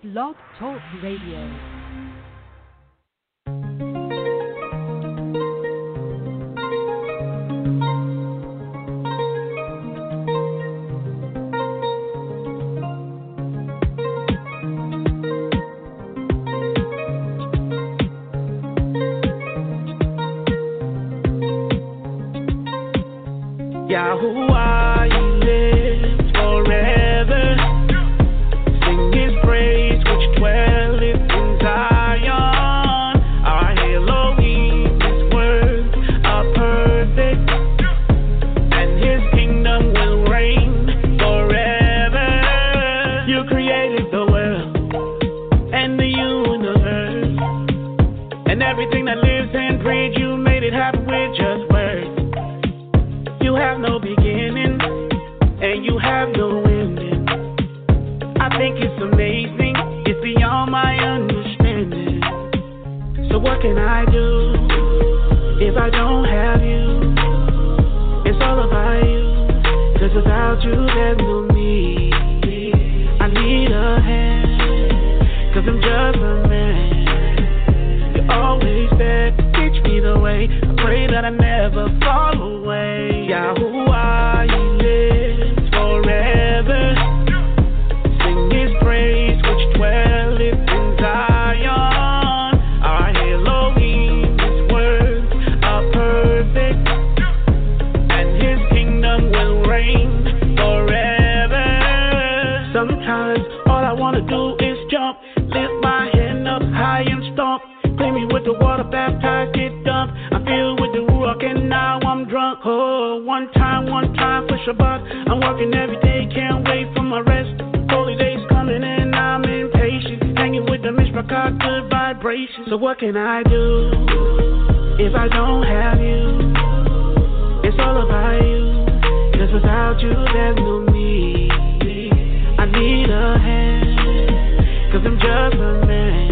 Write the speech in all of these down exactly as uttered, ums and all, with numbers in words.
Blog Talk Radio. Yahuwah, He lives forever. Sing His praise, which dwelleth in Zion. Our Elohim, His words are perfect, and His kingdom will reign forever. You created the world and the universe, and everything that lives and breathes. You made it happen with just words. You have no beginning, and you have no ending. I think it's amazing, it's beyond my understanding. So what can I do if I don't have you? It's all about you, 'cause without you there's no me. I need a hand, 'cause I'm just a man. You're always there to teach me the way. I pray that I never fall away. Yahuwah, He lives forever. Sing His praise, which dwelleth in Zion. Our Elohim, His words are perfect, and His kingdom will reign forever. Sometimes all I wanna do is jump, lift my hand up high and stomp. Clean me with the water, baptized, get dumped. I'm filled with the Ruach and now I'm drunk. Oh, one time, one time for Shabbat. I'm working every day, can't wait for my rest. Holy days coming and I'm impatient. Hanging with the Mishpachah, good vibrations. So what can I do if I don't have you? It's all about you, 'cause without you there's no me. I need a hand, 'cause I'm just a man.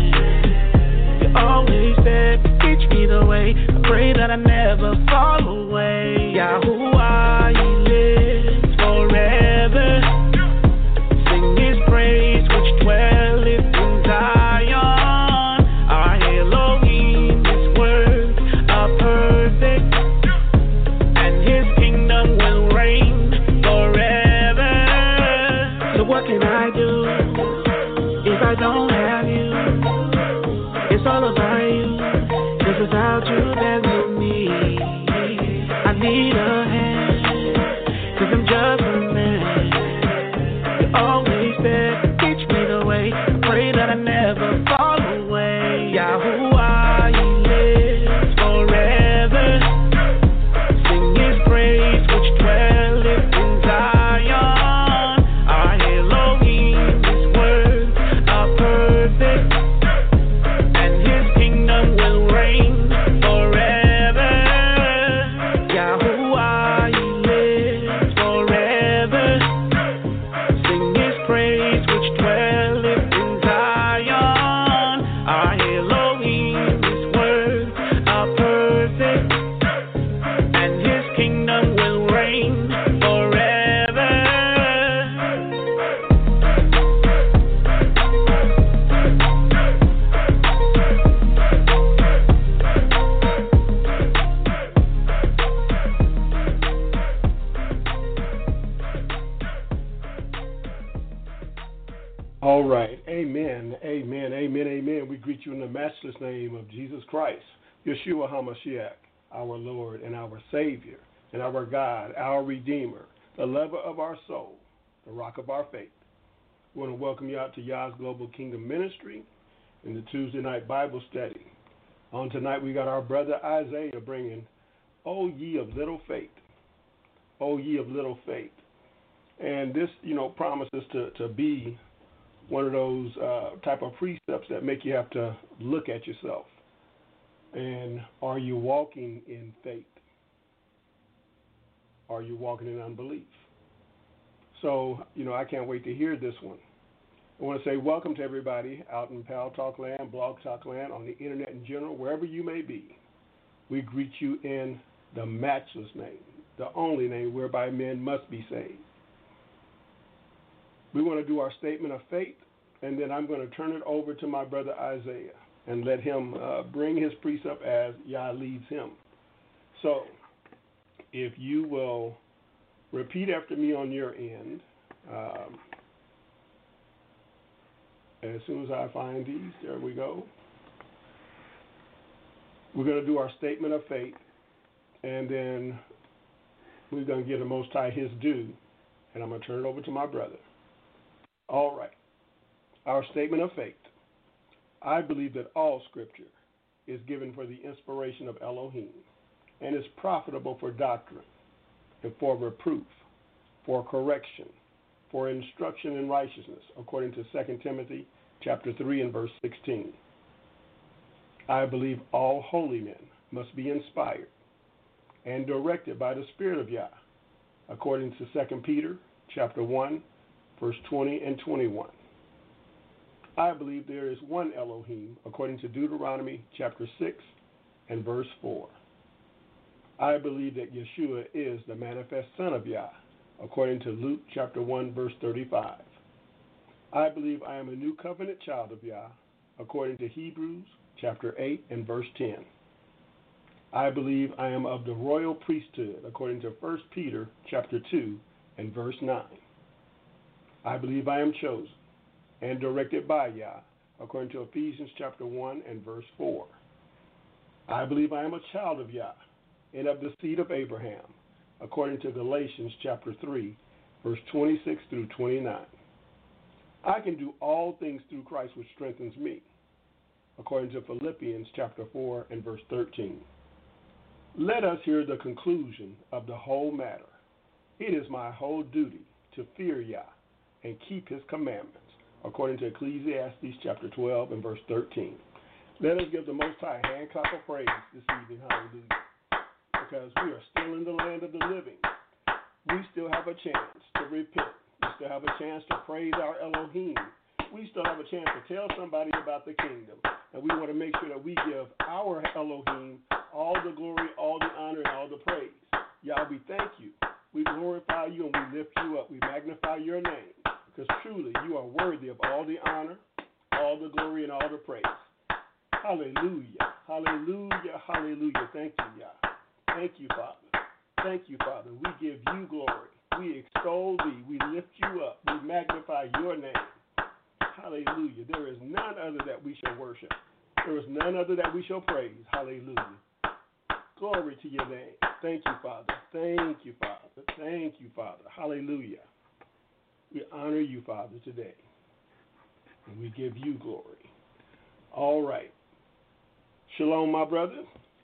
Always there to teach me the way. I pray that I never fall away. Yahuwah, He lives forever. Sing His praise, which dwelleth in Zion. Our Elohim, His words are perfect, and His kingdom will reign forever. So what can I do if I don't have you? It's all about you, 'cause without you there's no me. I need a hand, 'cause I'm just a man. You're always there to teach me the way. I pray that I never fall away. Yahuwah, He lives forever. Sing His praise, which dwelleth in Zion. Our Elohim, His words are perfect, will reign forever. Yahuwah, He lives forever. Sing His praise, which dwelleth in Zion. Our Elohim, His words are perfect, and His kingdom will reign forever. All right. Amen. Amen. Amen. Amen. We greet you in the matchless name of Jesus Christ, Yeshua HaMashiach, our Lord and our Savior and our God, our Redeemer, the lover of our soul, the rock of our faith. We want to welcome you out to Yah's Global Kingdom Ministry in the Tuesday night Bible study. On tonight, we got our brother Isaiah bringing, O ye of little faith. O ye of little faith. And this, you know, promises to, to be one of those uh, type of precepts that make you have to look at yourself. And are you walking in faith? Are you walking in unbelief? So, you know, I can't wait to hear this one. I want to say welcome to everybody out in Pal Talk Land, Blog Talk Land, on the internet in general, wherever you may be. We greet you in the matchless name, the only name whereby men must be saved. We want to do our statement of faith, and then I'm going to turn it over to my brother Isaiah and let him uh, bring his precept as Yah leads him. So, if you will repeat after me on your end, um, as soon as I find these, there we go. We're going to do our statement of faith, and then we're going to give the Most High his due, and I'm going to turn it over to my brother. All right. Our statement of faith. I believe that all Scripture is given for the inspiration of Elohim and is profitable for doctrine and for reproof, for correction, for instruction in righteousness, according to Second Timothy chapter three and verse sixteen. I believe all holy men must be inspired and directed by the Spirit of Yah, according to Second Peter chapter one, verse twenty and twenty-one. I believe there is one Elohim, according to Deuteronomy chapter six and verse four. I believe that Yeshua is the manifest Son of Yah, according to Luke chapter one, verse thirty-five. I believe I am a new covenant child of Yah, according to Hebrews chapter eight and verse ten. I believe I am of the royal priesthood, according to First Peter chapter two and verse nine. I believe I am chosen and directed by Yah, according to Ephesians chapter one and verse four. I believe I am a child of Yah and of the seed of Abraham, according to Galatians chapter three, verse twenty-six through twenty-nine. I can do all things through Christ which strengthens me, according to Philippians chapter four and verse thirteen. Let us hear the conclusion of the whole matter. It is my whole duty to fear Yah and keep his commandments, according to Ecclesiastes chapter twelve and verse thirteen. Let us give the Most High a hand clap of praise this evening, hallelujah, because we are still in the land of the living. We still have a chance to repent. We still have a chance to praise our Elohim. We still have a chance to tell somebody about the kingdom, and we want to make sure that we give our Elohim all the glory, all the honor, and all the praise. Yah, we thank you. We glorify you and we lift you up. We magnify your name, because truly you are worthy of all the honor, all the glory, and all the praise. Hallelujah, hallelujah, hallelujah. Thank you, Yah. Thank you, Father. Thank you, Father. We give you glory. We extol thee. We lift you up. We magnify your name. Hallelujah. There is none other that we shall worship. There is none other that we shall praise. Hallelujah. Glory to your name. Thank you, Father. Thank you, Father. Thank you, Father. Hallelujah. We honor you, Father, today. And we give you glory. All right. Shalom, my brother.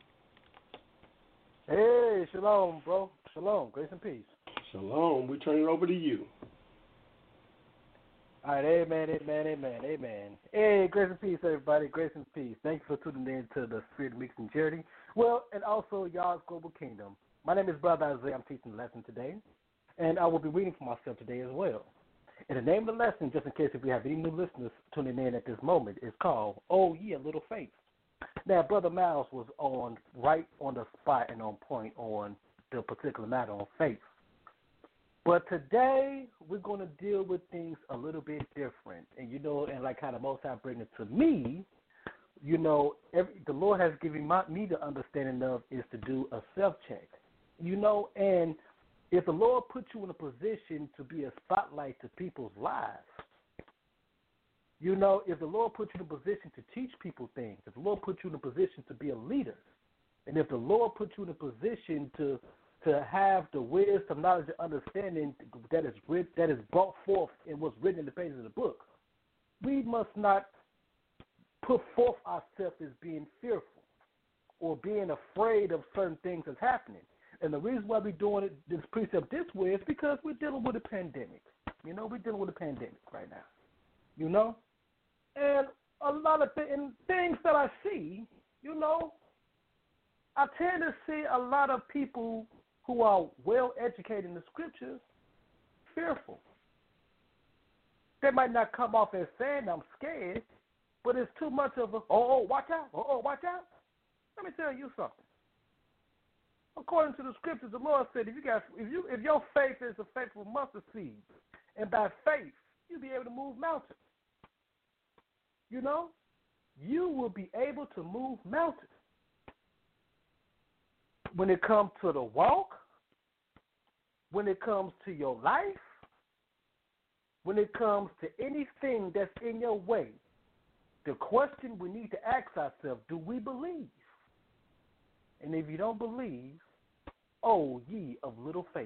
Hey, shalom, bro. Shalom. Grace and peace. Shalom. We turn it over to you. All right, amen, amen, amen, amen. Hey, grace and peace, everybody. Grace and peace. Thank you for tuning in to the Spirit of Mix and Charity. Well, and also Yah's Global Kingdom. My name is Brother Isaiah. I'm teaching the lesson today, and I will be reading for myself today as well. And the name of the lesson, just in case if we have any new listeners tuning in at this moment, is called Oh Yeah, Little Faith. Now, Brother Miles was on right on the spot and on point on the particular matter on faith. But today, we're going to deal with things a little bit different. And, you know, and like how the Most High bring it to me, you know, every, the Lord has given my, me the understanding of is to do a self-check. You know, and if the Lord puts you in a position to be a spotlight to people's lives, you know, if the Lord puts you in a position to teach people things, if the Lord puts you in a position to be a leader, and if the Lord puts you in a position to to have the wisdom, knowledge, and understanding that is writ- that is brought forth in what's written in the pages of the book, we must not put forth ourselves as being fearful or being afraid of certain things that's happening. And the reason why we're doing it, this precept this way is because we're dealing with a pandemic. You know, we're dealing with a pandemic right now. You know? And a lot of th- and things that I see, you know, I tend to see a lot of people who are well educated in the scriptures fearful. They might not come off as saying I'm scared, but it's too much of a, oh, oh, watch out, oh, oh, watch out. Let me tell you something. According to the scriptures, the Lord said, if you got, if you, if your faith is the faith of a mustard seed, and by faith you'll be able to move mountains. you know, you will be able to move mountains. When it comes to the walk, when it comes to your life, when it comes to anything that's in your way, the question we need to ask ourselves, do we believe? And if you don't believe, oh, ye of little faith.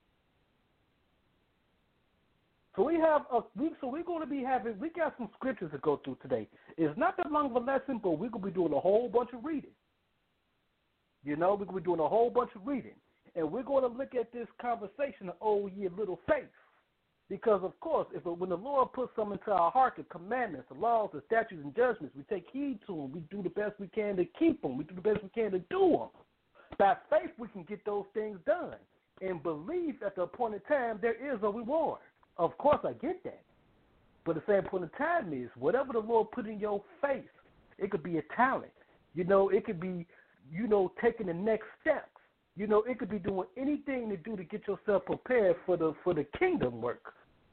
So we have a we so we're going to be having we got some scriptures to go through today. It's not that long of a lesson, but we're going to be doing a whole bunch of reading. You know, we're going to be doing a whole bunch of reading. And we're going to look at this conversation of, oh, ye of little faith. Because, of course, if when the Lord puts something into our heart, the commandments, the laws, the statutes, and judgments, we take heed to them. We do the best we can to keep them. We do the best we can to do them. By faith, we can get those things done and believe at the appointed time there is a reward. Of course, I get that. But the same point in time is whatever the Lord put in your face, it could be a talent. You know, it could be, you know, taking the next steps. You know, it could be doing anything to do to get yourself prepared for the for the kingdom work.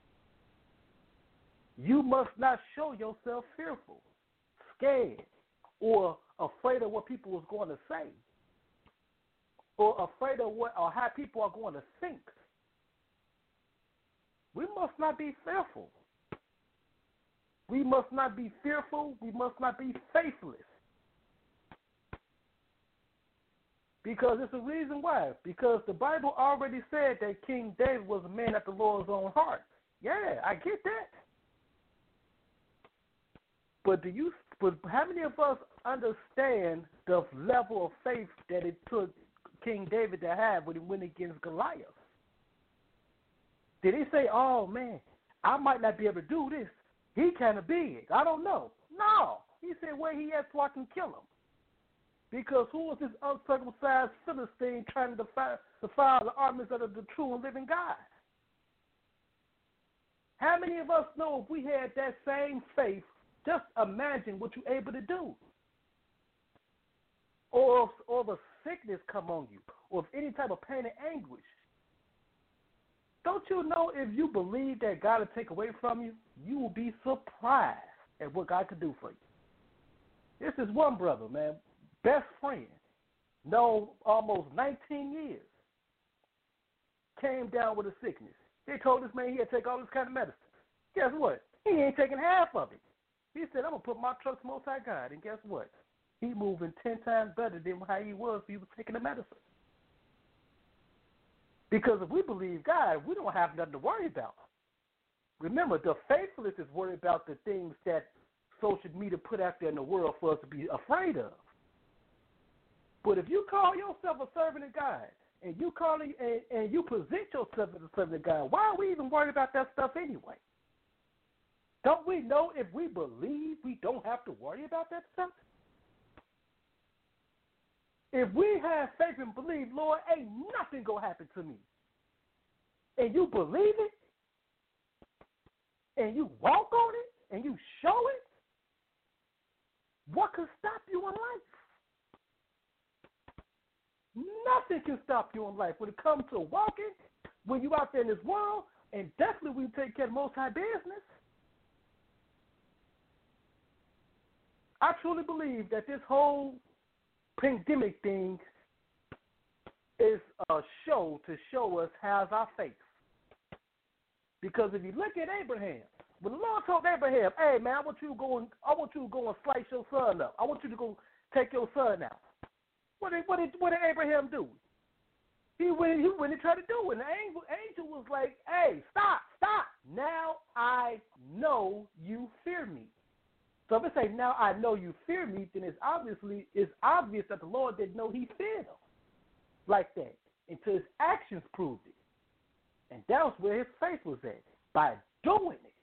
You must not show yourself fearful, scared, or afraid of what people is going to say, or afraid of what or how people are going to think. We must not be fearful. We must not be fearful. We must not be faithless. Because it's a reason why. Because the Bible already said that King David was a man after the Lord's own heart. Yeah, I get that. But do you? But how many of us understand the level of faith that it took King David to have when he went against Goliath? Did he say, "Oh man, I might not be able to do this. He kind of big. I don't know." No, he said, "Where he at so I can kill him." Because who was this uncircumcised Philistine trying to defy, defy the armies of the true and living God? How many of us know if we had that same faith, just imagine what you're able to do? Or if, or if a sickness come on you, or if any type of pain and anguish. Don't you know if you believe that God will take away from you, you will be surprised at what God can do for you. This is one brother, man. Best friend, known almost nineteen years, came down with a sickness. They told this man he had to take all this kind of medicine. Guess what? He ain't taking half of it. He said, "I'm going to put my trust in Most High God." And guess what? He moving ten times better than how he was if he was taking the medicine. Because if we believe God, we don't have nothing to worry about. Remember, the faithless is worried about the things that social media put out there in the world for us to be afraid of. But if you call yourself a servant of God, and you call it, and, and you present yourself as a servant of God, why are we even worried about that stuff anyway? Don't we know if we believe we don't have to worry about that stuff? If we have faith and believe, Lord, ain't nothing going to happen to me, and you believe it, and you walk on it, and you show it, what could stop you in life? Nothing can stop you in life. When it comes to walking, when you're out there in this world, and definitely when you take care of Most High business, I truly believe that this whole pandemic thing is a show to show us how's our faith. Because if you look at Abraham, when the Lord told Abraham, "Hey man, I want you to go and I want you to go and slice your son up. I want you to go take your son out." What did what did what did Abraham do? He went he went and tried to do it. And the angel, angel was like, "Hey, stop, stop. Now I know you fear me." So if it say, "Now I know you fear me," then it's obviously it's obvious that the Lord didn't know he feared him like that until his actions proved it. And that was where his faith was at, by doing it.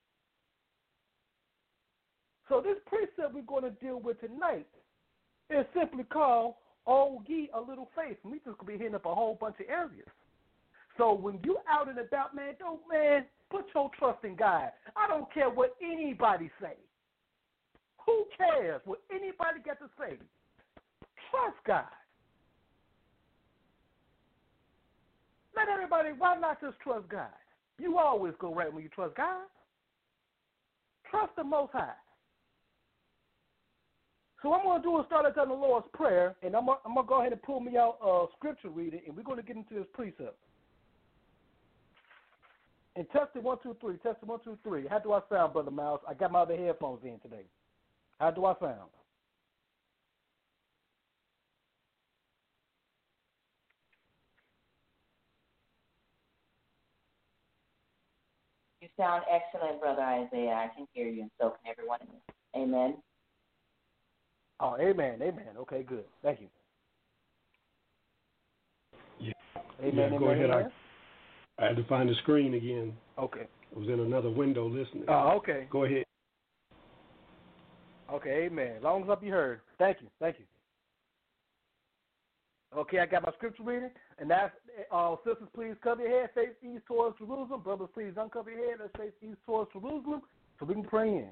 So this precept we're going to deal with tonight is simply called, "Oh, ye a little faith." And we just going to be hitting up a whole bunch of areas. So when you out and about, man, don't, man, put your trust in God. I don't care what anybody say. Who cares what anybody got to say? Trust God. Let everybody, why not just trust God? You always go right when you trust God. Trust the Most High. So what I'm going to do is start out on the Lord's Prayer, and I'm going to go ahead and pull me out uh, scripture reading, and we're going to get into this precept. And test it, one, two, three. Test it, one, two, three. How do I sound, Brother Miles? I got my other headphones in today. How do I sound? You sound excellent, Brother Isaiah. I can hear you, and so can everyone else. Amen. Oh, amen, amen. Okay, good. Thank you. Yeah. Amen, yeah, amen, go ahead. amen. I, I had to find the screen again. Okay. I was in another window listening. Oh, okay. Go ahead. Okay, amen. As long as I be heard. Thank you, thank you. Okay, I got my scripture reading, and that's, uh, sisters, please cover your head, face east towards Jerusalem. Brothers, please uncover your head, let's face east towards Jerusalem, so we can pray in.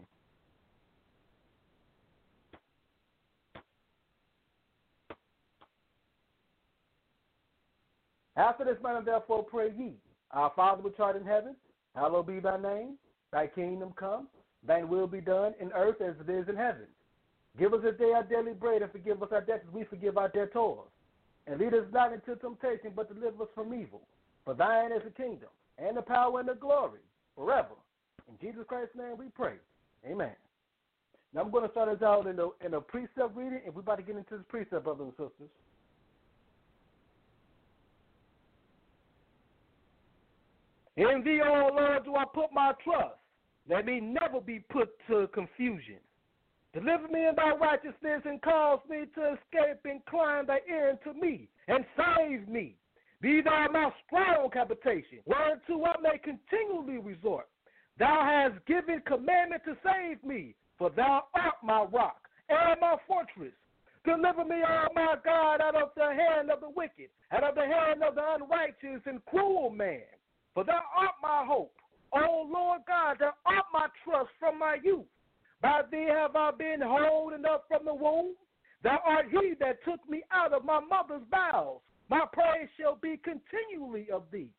After this manner, therefore, pray ye, our Father which art in heaven, hallowed be thy name. Thy kingdom come, thine will be done in earth as it is in heaven. Give us this day our daily bread, and forgive us our debts as we forgive our debtors. And lead us not into temptation, but deliver us from evil. For thine is the kingdom, and the power, and the glory, forever. In Jesus Christ's name we pray. Amen. Now I'm going to start us out in a, in a precept reading, and we're about to get into this precept, brothers and sisters. In thee, O Lord, do I put my trust. Let me never be put to confusion. Deliver me in thy righteousness and cause me to escape. Incline thy ear unto me and save me. Be thou my strong habitation, whereunto I may continually resort. Thou hast given commandment to save me, for thou art my rock and my fortress. Deliver me, O my God, out of the hand of the wicked, out of the hand of the unrighteous and cruel man. For thou art my hope, O Lord God, thou art my trust from my youth. By thee have I been holding up from the womb. Thou art he that took me out of my mother's bowels. My praise shall be continually of thee.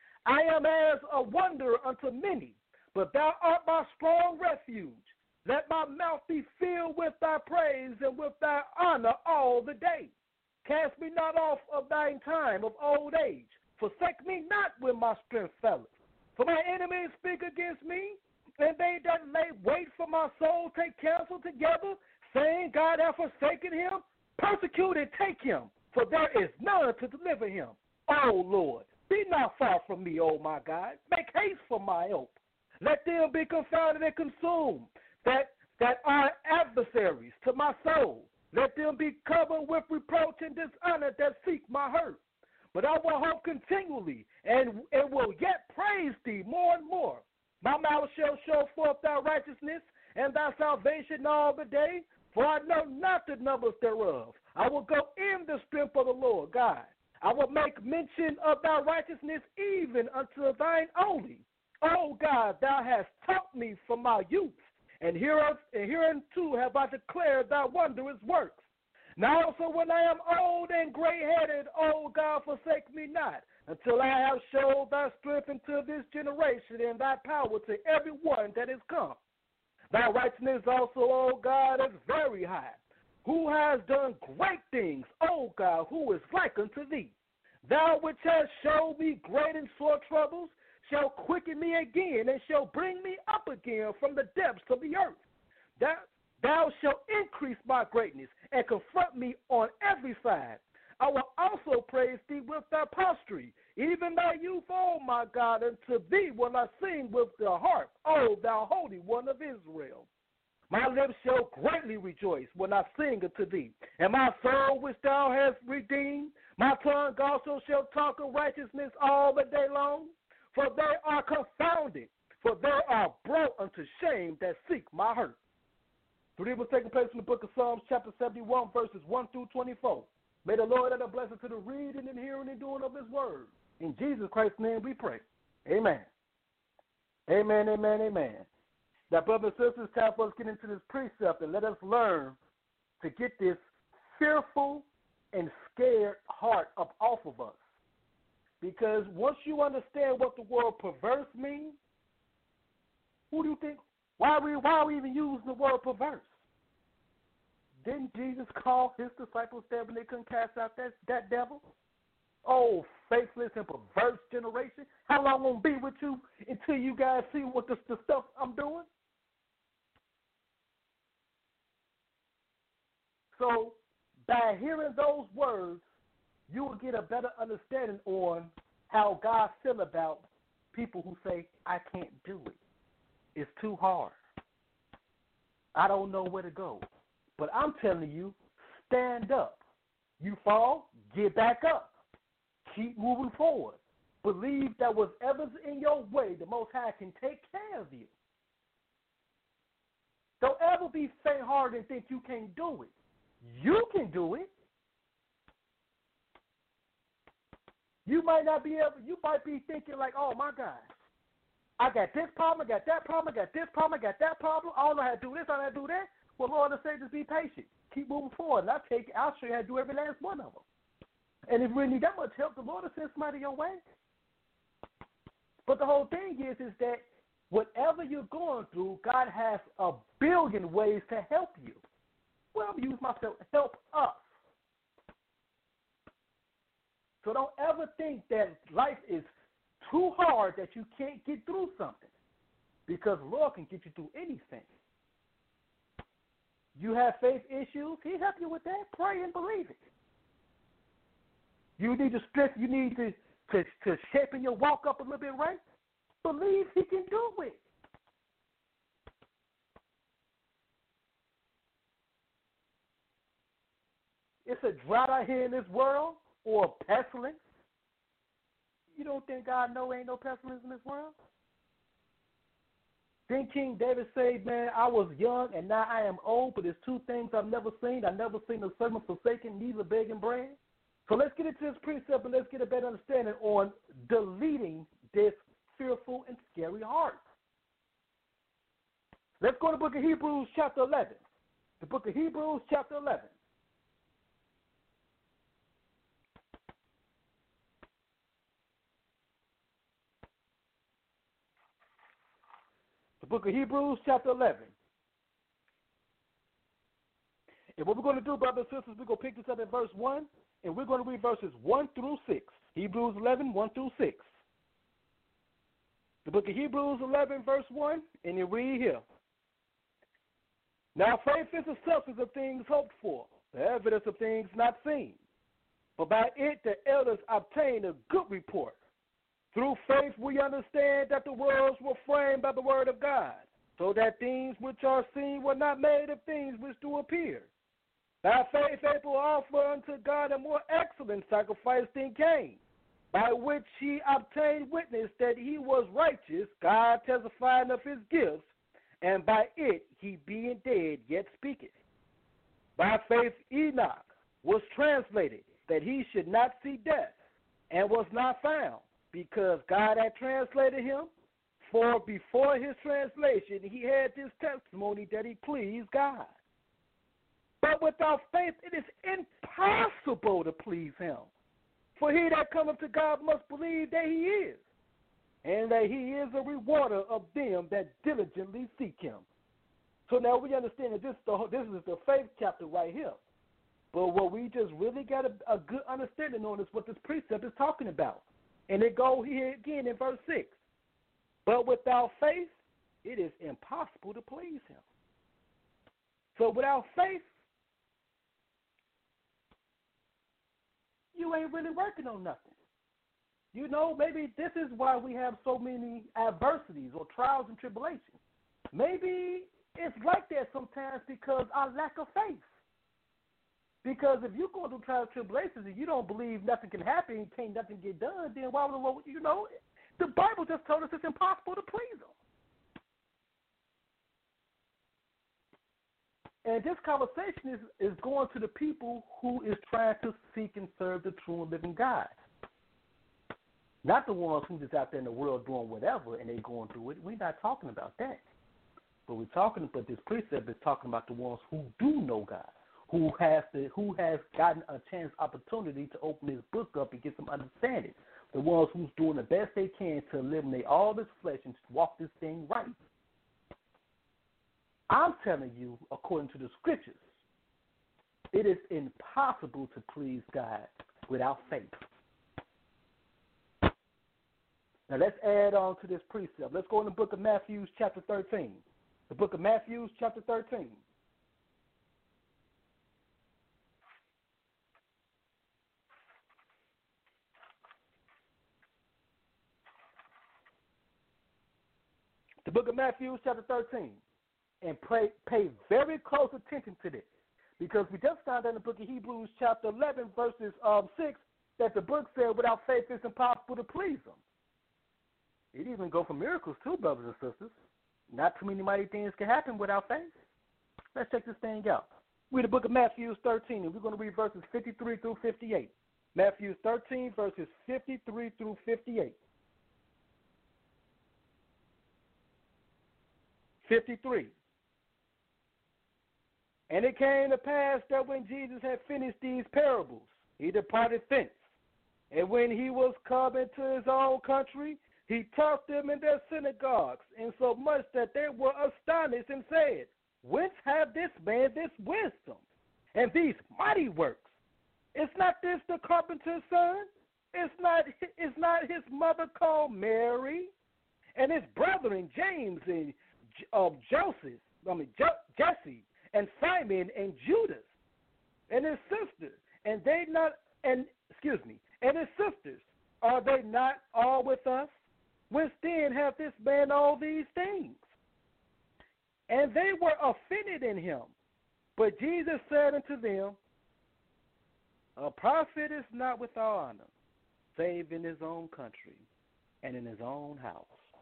I am as a wonder unto many, but thou art my strong refuge. Let my mouth be filled with thy praise and with thy honor all the day. Cast me not off of thine time of old age. Forsake me not when my strength faileth. For my enemies speak against me, and they that lay wait for my soul take counsel together, saying, God hath forsaken him. Persecute and take him, for there is none to deliver him. O Lord, be not far from me, O my God. Make haste for my help. Let them be confounded and consumed, that, that are adversaries to my soul. Let them be covered with reproach and dishonor that seek my hurt. But I will hope continually, and it will yet praise thee more and more. My mouth shall show forth thy righteousness and thy salvation all the day, for I know not the numbers thereof. I will go in the strength of the Lord God. I will make mention of thy righteousness even unto thine only. O God, thou hast taught me from my youth, and hereunto have I declared thy wondrous works. Now also when I am old and gray-headed, O God, forsake me not, until I have showed thy strength unto this generation and thy power to every one that is come. Thy righteousness also, O God, is very high. Who has done great things, O God, who is like unto thee? Thou which hast showed me great and sore troubles, shall quicken me again, and shall bring me up again from the depths of the earth. Thou, thou shalt increase my greatness, and confront me on every side. I will also praise thee with thy posterity, even thy youth, O my God, unto thee will I sing with the harp, O thou Holy One of Israel. My lips shall greatly rejoice when I sing unto thee, and my soul which thou hast redeemed. My tongue also shall talk of righteousness all the day long, for they are confounded, for they are brought unto shame that seek my hurt. The reading was taking place in the book of Psalms, chapter seventy-one, verses one through twenty-four. May the Lord add a blessing to the reading and hearing and doing of his word. In Jesus Christ's name we pray. Amen. Amen, amen, amen. Now, brothers and sisters, it's time for us to get into this precept and let us learn to get this fearful and scared heart up off of us. Because once you understand what the word perverse means, who do you think, why are we, why are we even using the word perverse? didn't Jesus call his disciples there when they couldn't cast out that, that devil? Oh, faithless and perverse generation. How long I'm going to be with you until you guys see what the, the stuff I'm doing? So by hearing those words, you will get a better understanding on how God feels about people who say, I can't do it. It's too hard. I don't know where to go. But I'm telling you, stand up. You fall, get back up. Keep moving forward. Believe that whatever's in your way, the Most High can take care of you. Don't ever be faint-hearted and think you can't do it. You can do it. You might not be able, you might be thinking like, oh my God, I got this problem, I got that problem, I got this problem, I got that problem. I don't know how to do this, I don't know how to do that. Well, Lord, I say just be patient. Keep moving forward, and I'll take, I'll show you how to do every last one of them. And if you really need that much help, the Lord will send somebody your way. But the whole thing is, is that whatever you're going through, God has a billion ways to help you. Well, I'm use myself, help us. So don't ever think that life is too hard that you can't get through something, because the Lord can get you through anything. You have faith issues, He'll help you with that. Pray and believe it. You need to strength, you need to, to, to shape your walk up a little bit, right? Believe He can do it. It's a drought out here in this world, or a pestilence. You don't think God know ain't no pestilence in this world? Then King David said, man, I was young and now I am old, but there's two things I've never seen. I've never seen a servant forsaken, neither begging bread. So let's get into this precept and let's get a better understanding on deleting this fearful and scary heart. Let's go to the book of Hebrews chapter eleven. The book of Hebrews chapter eleven. The book of Hebrews chapter eleven. And what we're going to do, brothers and sisters, we're going to pick this up at verse one, and we're going to read verses one through six. Hebrews eleven, one through six. The book of Hebrews eleven, verse one, and you read here. Now faith is the substance of things hoped for, the evidence of things not seen. For by it the elders obtained a good report. Through faith we understand that the worlds were framed by the word of God, so that things which are seen were not made of things which do appear. By faith Abel offered unto God a more excellent sacrifice than Cain, by which he obtained witness that he was righteous, God testifying of his gifts, and by it he being dead yet speaketh. By faith Enoch was translated, that he should not see death, and was not found, because God had translated him. For before his translation he had this testimony that he pleased God. But without faith it is impossible to please him. For he that cometh to God must believe that he is, and that he is a rewarder of them that diligently seek him. So now we understand that this, the, this is the faith chapter right here. But what we just really got a, a good understanding on is what this precept is talking about. And it goes here again in verse six. But without faith, it is impossible to please him. So without faith, you ain't really working on nothing. You know, maybe this is why we have so many adversities or trials and tribulations. Maybe it's like that sometimes because our lack of faith. Because if you go through trials and tribulations and you don't believe nothing can happen and can't nothing get done, then why would the Lord, you know, the Bible just told us it's impossible to please him. And this conversation is, is going to the people who is trying to seek and serve the true and living God. Not the ones who just out there in the world doing whatever and they going through it. We're not talking about that. But we're talking, but this precept is talking about the ones who do know God, who has the, who has gotten a chance, opportunity to open his book up and get some understanding. The ones who's doing the best they can to eliminate all this flesh and walk this thing right. I'm telling you, according to the scriptures, It is impossible to please God without faith. Now let's add on to this precept. Let's go in the book of Matthew, chapter thirteen. The book of Matthew, chapter thirteen. The book of Matthew, chapter thirteen. And pay, pay very close attention to this, because we just found out in the book of Hebrews, chapter eleven, verses um, six, that the book said without faith it's impossible to please him. It even go for miracles too, brothers and sisters. Not too many mighty things can happen without faith. Let's check this thing out. Read the book of Matthew thirteen, and we're going to read verses fifty-three through fifty-eight. Matthew thirteen, verses fifty-three through fifty-eight. fifty-three. And it came to pass that when Jesus had finished these parables, he departed thence. And when he was come into his own country, he taught them in their synagogues, insomuch that they were astonished and said, Whence hath this man this wisdom and these mighty works? Is not this the carpenter's son? Is not, is not his mother called Mary? And his brethren James and uh, Joseph, I mean jo- Jesse, and Simon and Judas, and his sister, and they not, and excuse me, and his sisters, are they not all with us? Whence then hath this man all these things? And they were offended in him. But Jesus said unto them, A prophet is not without honor, save in his own country and in his own house.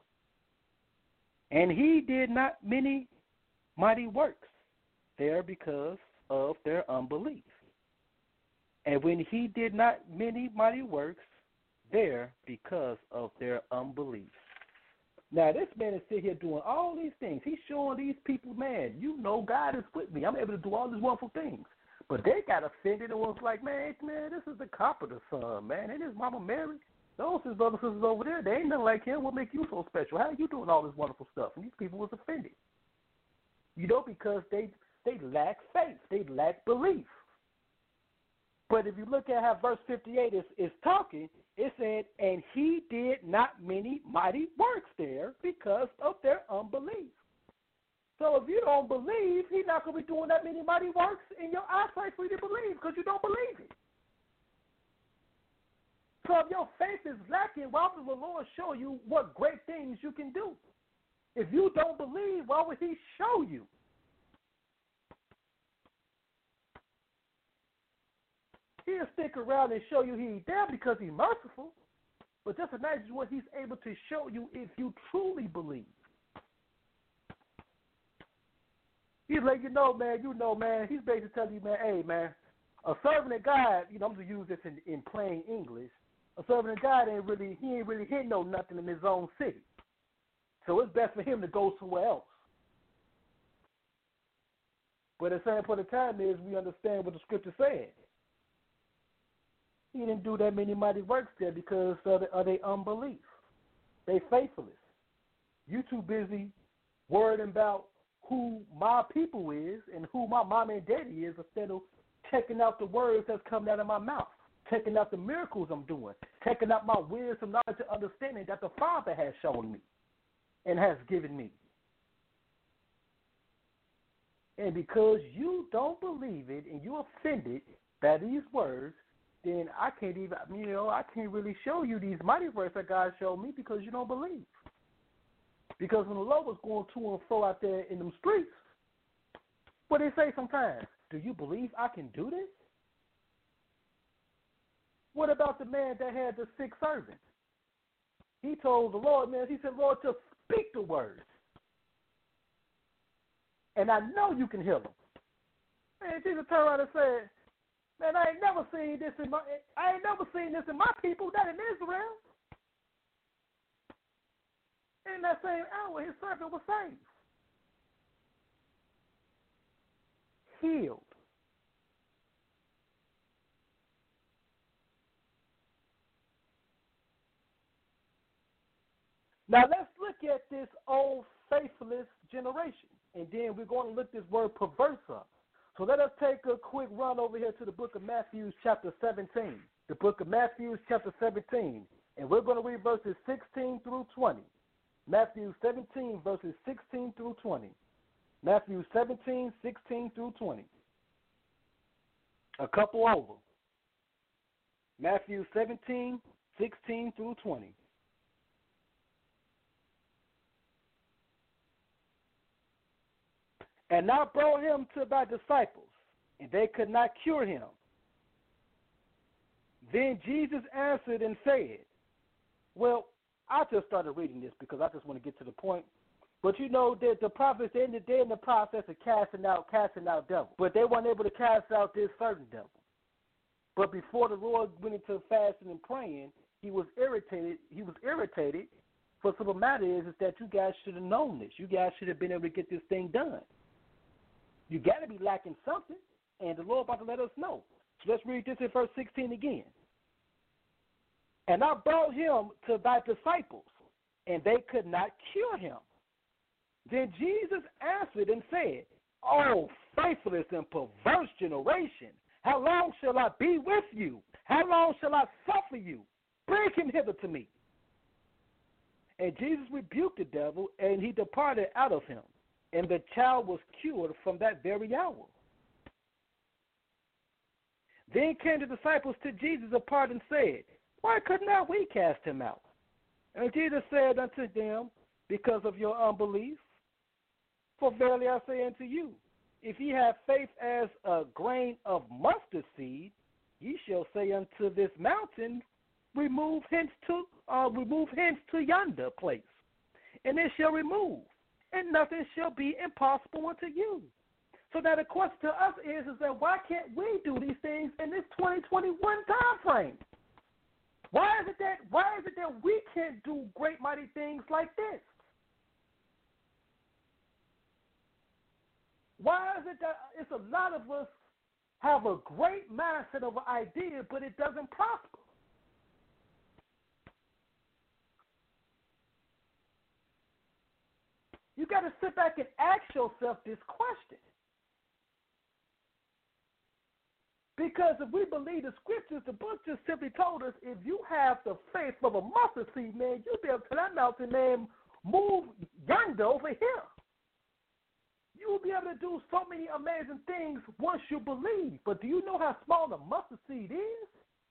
And he did not many mighty works there because of their unbelief. And when he did not many mighty works there because of their unbelief. Now, this man is sitting here doing all these things. He's showing these people, man, you know God is with me. I'm able to do all these wonderful things. But they got offended and was like, man, man, this is the carpenter's son, man. And his mama Mary. Those his brothers and sisters over there, they ain't nothing like him. What make you so special? How are you doing all this wonderful stuff? And these people was offended. You know, because they they lack faith. They lack belief. But if you look at how verse fifty-eight is, is talking, it said, and he did not many mighty works there because of their unbelief. So if you don't believe, he's not going to be doing that many mighty works in your eyesight for you to believe because you don't believe it. So if your faith is lacking, why would the Lord show you what great things you can do? If you don't believe, why would he show you? He'll stick around and show you he's there because he's merciful. But just imagine what he's able to show you if you truly believe. He's like, you know, man, you know, man. He's basically telling you, man, hey, man, a servant of God, you know, I'm going to use this in, in plain English. A servant of God ain't really, he ain't really hitting no nothing in his own city. So it's best for him to go somewhere else. But the same point of time is we understand what the scripture said. He didn't do that many mighty works there because of, the, of their unbelief. They faithless. You too busy worrying about who my people is and who my mom and daddy is instead of checking out the words that's coming out of my mouth, checking out the miracles I'm doing, checking out my wisdom, knowledge, and understanding that the Father has shown me and has given me. And because you don't believe it and you're offended by these words, then I can't even, you know, I can't really show you these mighty works that God showed me because you don't believe. Because when the Lord was going to and fro out there in them streets, what they say sometimes, do you believe I can do this? What about the man that had the sick servant? He told the Lord, man, he said, Lord, just speak the words. And I know you can heal him. And Jesus turned around and said, man, I ain't never seen this in my I ain't never seen this in my people, not in Israel. In that same hour, his servant was saved. Healed. Now let's look at this old faithless generation. And then we're going to look this word perverse up. So let us take a quick run over here to the book of Matthew chapter seventeen. The book of Matthew chapter seventeen. And we're going to read verses sixteen through twenty. Matthew seventeen, verses sixteen through twenty. Matthew seventeen, sixteen through twenty. A couple over. Matthew seventeen, sixteen through twenty. And thou brought him to thy disciples, and they could not cure him. Then Jesus answered and said, well, I just started reading this because I just want to get to the point. But you know that the prophets, they're in the, they're in the process of casting out, casting out devils. But they weren't able to cast out this certain devil. But before the Lord went into fasting and praying, he was irritated. He was irritated. For some of the matter is, is that you guys should have known this. You guys should have been able to get this thing done. You got to be lacking something, and the Lord about to let us know. So let's read this in verse sixteen again. And I brought him to thy disciples, and they could not cure him. Then Jesus answered and said, O faithless and perverse generation, how long shall I be with you? How long shall I suffer you? Bring him hither to me. And Jesus rebuked the devil, and he departed out of him. And the child was cured from that very hour. Then came the disciples to Jesus apart and said, why could not we cast him out? And Jesus said unto them, because of your unbelief. For verily I say unto you, if ye have faith as a grain of mustard seed, ye shall say unto this mountain, remove hence to uh, remove hence to yonder place, and it shall remove, and nothing shall be impossible unto you. So now the question to us is, is that why can't we do these things in this twenty twenty-one time frame? Why is it that why is it that we can't do great mighty things like this? Why is it that it's a lot of us have a great mindset of an idea, but it doesn't prosper? You got to sit back and ask yourself this question. Because if we believe the scriptures, the book just simply told us if you have the faith of a mustard seed, man, you'll be able to tell that mountain, man, move yonder over here. You will be able to do so many amazing things once you believe. But do you know how small the mustard seed is?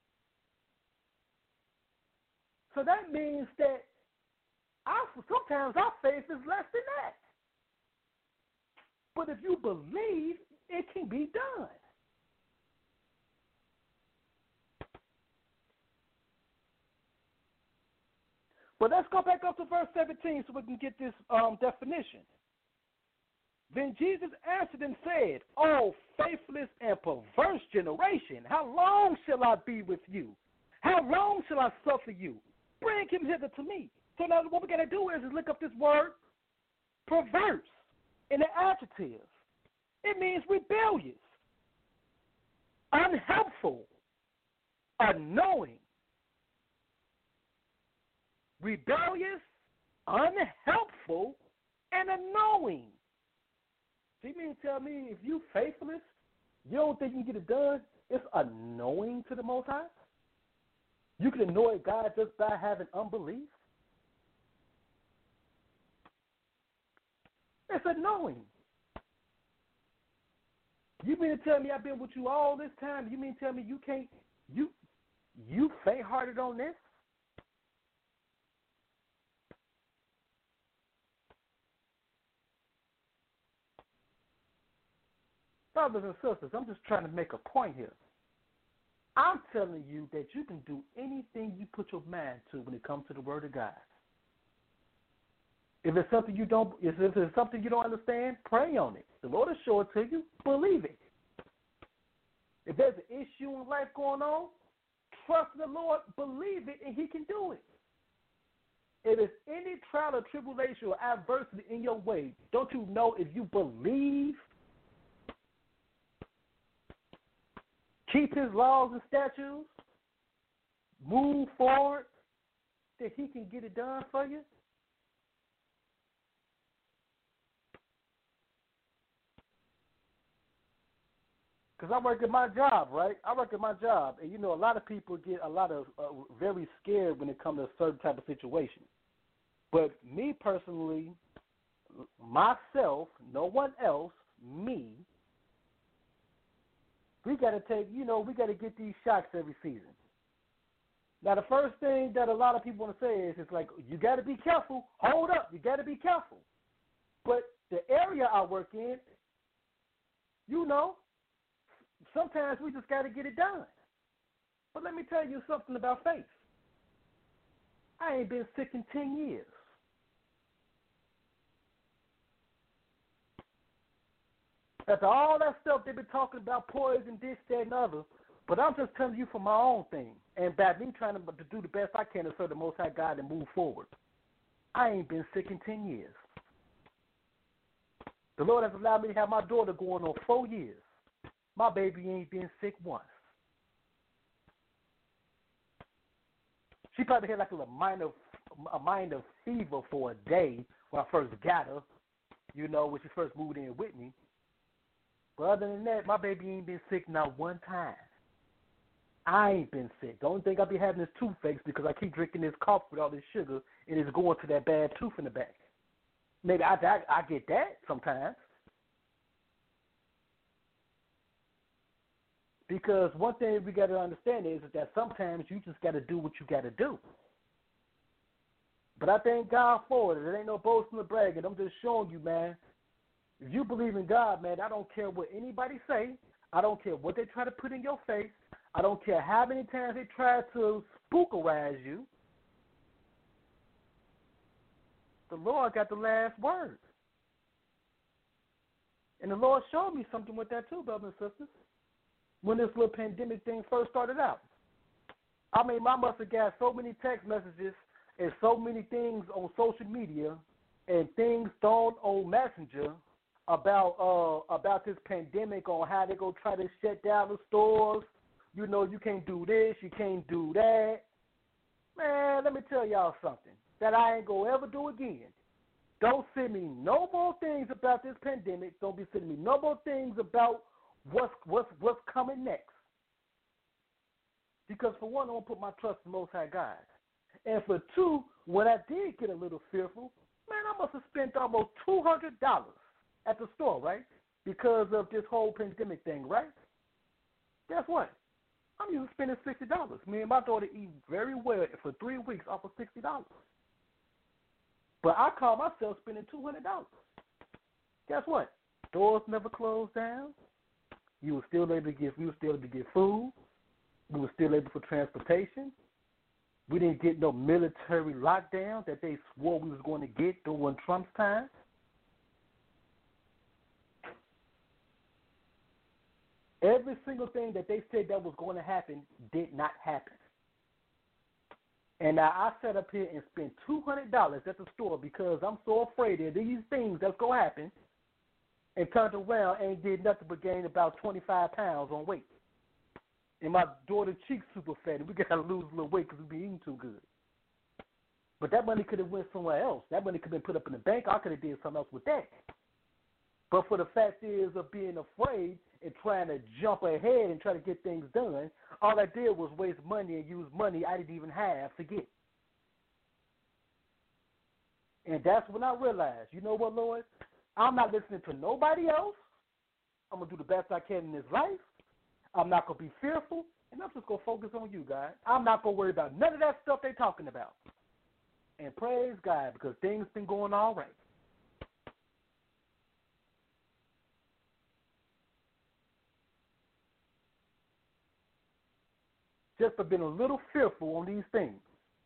So that means that our, sometimes our faith is less than that. But if you believe, it can be done. But let's go back up to verse seventeen so we can get this um, definition. Then Jesus answered and said, O faithless and perverse generation, how long shall I be with you? How long shall I suffer you? Bring him hither to me. So now what we're going to do is, is look up this word, perverse, in the adjective. It means rebellious, unhelpful, unknowing. Rebellious, unhelpful, and unknowing. So you mean to tell me if you faithless, you don't think you can get it done? It's unknowing to the Most High? You can annoy God just by having unbelief? It's unknowing. You mean to tell me I've been with you all this time? You mean to tell me you can't, you, you faint-hearted on this? Brothers and sisters, I'm just trying to make a point here. I'm telling you that you can do anything you put your mind to when it comes to the Word of God. If it's something you don't, if it's something you don't understand, pray on it. The Lord will show it to you. Believe it. If there's an issue in life going on, trust the Lord, believe it, and He can do it. If there's any trial or tribulation or adversity in your way, don't you know if you believe, keep His laws and statutes, move forward, that He can get it done for you? because I work at my job, right? I work at my job, and you know, a lot of people get a lot of uh, very scared when it comes to a certain type of situation. But me personally, myself, no one else, me, we got to take, you know, we got to get these shots every season. Now, the first thing that a lot of people want to say is, it's like, you got to be careful. Hold up, you got to be careful. But the area I work in, you know, sometimes we just got to get it done. But let me tell you something about faith. I ain't been sick in ten years. After all that stuff they've been talking about, poison, this, that, and other, but I'm just telling you for my own thing, and by me trying to, to do the best I can to serve the Most High God and move forward. I ain't been sick in ten years. The Lord has allowed me to have my daughter going on four years. My baby ain't been sick once. She probably had like a minor, a minor fever for a day when I first got her, you know, when she first moved in with me. But other than that, my baby ain't been sick not one time. I ain't been sick. The only thing I be having is toothaches because I keep drinking this coffee with all this sugar and it's going to that bad tooth in the back. Maybe I, I, I get that sometimes. Because one thing we got to understand is that sometimes you just got to do what you got to do. But I thank God for it. It ain't no boasting or bragging. I'm just showing you, man. If you believe in God, man, I don't care what anybody say. I don't care what they try to put in your face. I don't care how many times they try to spookerize you. The Lord got the last word. And the Lord showed me something with that too, brothers and sisters. When this little pandemic thing first started out. I mean, I must have got so many text messages and so many things on social media and things thrown on Messenger about uh, about this pandemic, on how they're going to try to shut down the stores. You know, you can't do this, you can't do that. Man, let me tell y'all something that I ain't going to ever do again. Don't send me no more things about this pandemic. Don't be sending me no more things about what's what's what's coming next. Because for one, I want to put my trust in the Most High God. And for two, when I did get a little fearful, man, I must have spent almost two hundred dollars at the store, right? Because of this whole pandemic thing, right? Guess what? I'm used to spending sixty dollars. Me and my daughter eat very well for three weeks off of sixty dollars. But I call myself spending two hundred dollars. Guess what? Stores never closed down. You were still able to get, we were still able to get food. We were still able for transportation. We didn't get no military lockdown that they swore we was going to get during Trump's time. Every single thing that they said that was going to happen did not happen. And now I sat up here and spent two hundred dollars at the store because I'm so afraid of these things that's going to happen, and turned around and did nothing but gain about twenty-five pounds on weight. And my daughter's cheeks super fat, and we got to lose a little weight because we be eating too good. But that money could have went somewhere else. That money could have been put up in the bank. I could have did something else with that. But for the fact is of being afraid and trying to jump ahead and try to get things done, all I did was waste money and use money I didn't even have to get. And that's when I realized, you know what, Lord? I'm not listening to nobody else. I'm going to do the best I can in this life. I'm not going to be fearful, and I'm just going to focus on you, God. I'm not going to worry about none of that stuff they're talking about. And praise God, because things been going all right. Just for being a little fearful on these things.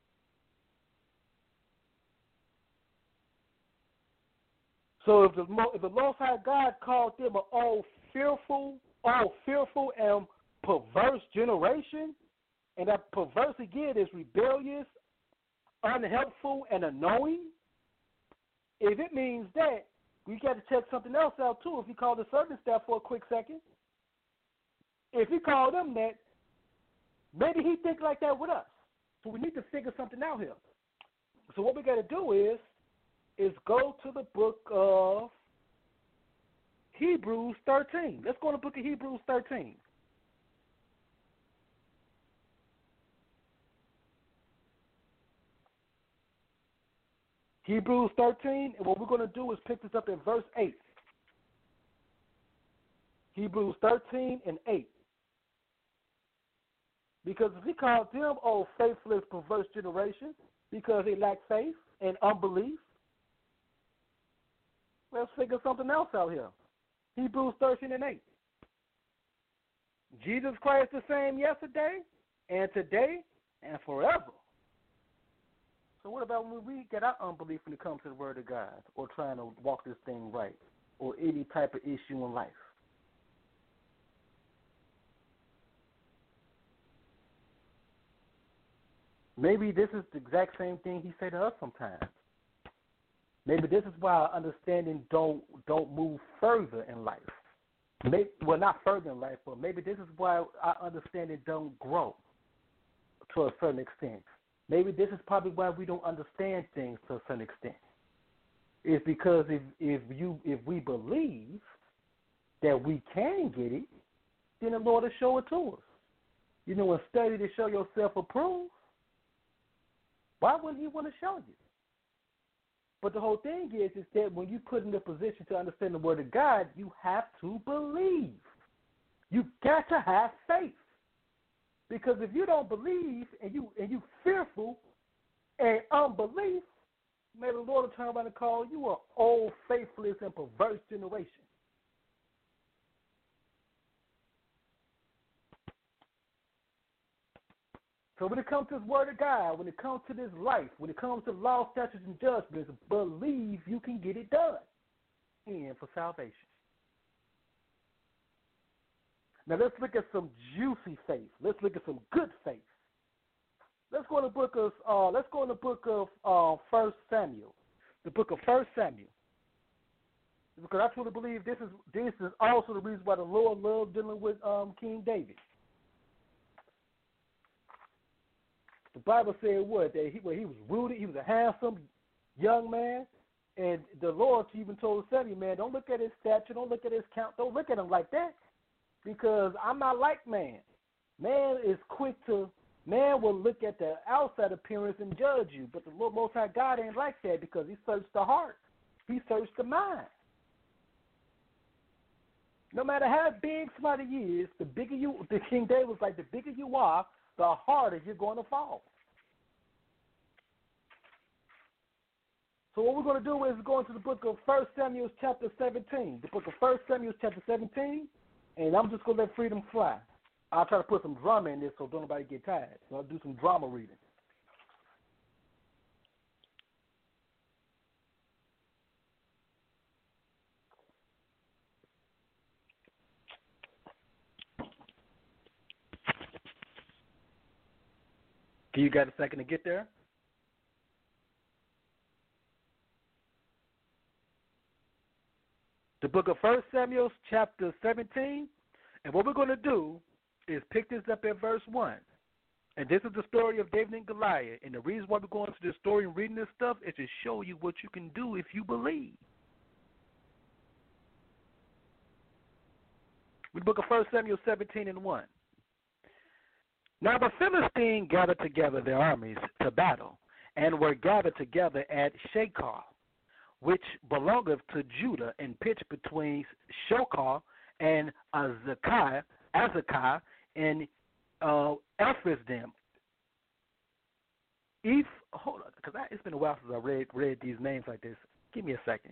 So if the, if the Most High God called them an all fearful, all fearful and perverse generation, and that perverse again is rebellious, unhelpful, and annoying, if it means that, we got to check something else out too. If he called the serving staff for a quick second, if he called them that, maybe he think like that with us. So we need to figure something out here. So what we got to do is, is go to the book of Hebrews thirteen. Let's go to the book of Hebrews thirteen. Hebrews thirteen, and what we're going to do is pick this up in verse eight. Hebrews thirteen and eight. Because if he called them, oh, faithless, perverse generation, because they lack faith and unbelief, let's figure something else out here. Hebrews thirteen and eight. Jesus Christ the same yesterday and today and forever. So what about when we get our unbelief when it comes to the Word of God, or trying to walk this thing right, or any type of issue in life? Maybe this is the exact same thing he said to us sometimes. Maybe this is why our understanding don't don't move further in life. Maybe, well, not further in life, but maybe this is why our understanding don't grow to a certain extent. Maybe this is probably why we don't understand things to a certain extent. It's because if if you if we believe that we can get it, then the Lord will show it to us. You know, and study to show yourself approved. Why wouldn't He want to show you? But the whole thing is, is that when you put in the position to understand the Word of God, you have to believe. You got to have faith. Because if you don't believe and you and you fearful and unbelief, may the Lord turn around and call you an old, faithless, and perverse generation. So when it comes to this Word of God, when it comes to this life, when it comes to law, statutes, and judgments, believe you can get it done and for salvation. Now let's look at some juicy faith. Let's look at some good faith. Let's go to the book of uh, let's go in the book of uh, First Samuel, the book of First Samuel, because I truly believe this is this is also the reason why the Lord loved dealing with um, King David. The Bible said what that he well, he was rooted, he was a handsome young man, and the Lord even told Samuel, man, don't look at his stature, don't look at his count, don't look at him like that. Because I'm not like man. Man is quick to, man will look at the outside appearance and judge you. But the Lord Most High God ain't like that, because He searched the heart. He searched the mind. No matter how big somebody is, the bigger you, the King David was like, the bigger you are, the harder you're going to fall. So what we're going to do is go into the book of First Samuel chapter seventeen. The book of First Samuel chapter seventeen. And I'm just going to let freedom fly. I'll try to put some drama in this so don't nobody get tired. So I'll do some drama reading. Can you got a second to get there? The book of First Samuel, chapter seventeen, and what we're going to do is pick this up at verse one. And this is the story of David and Goliath. And the reason why we're going to this story and reading this stuff is to show you what you can do if you believe. The book of First Samuel seventeen and one. Now the Philistines gathered together their armies to battle, and were gathered together at Shekar, which belongeth to Judah, and pitched between Shokar and Azekah, Azekah and uh, Ephraim. If hold on, because it's been a while since I read read these names like this. Give me a second.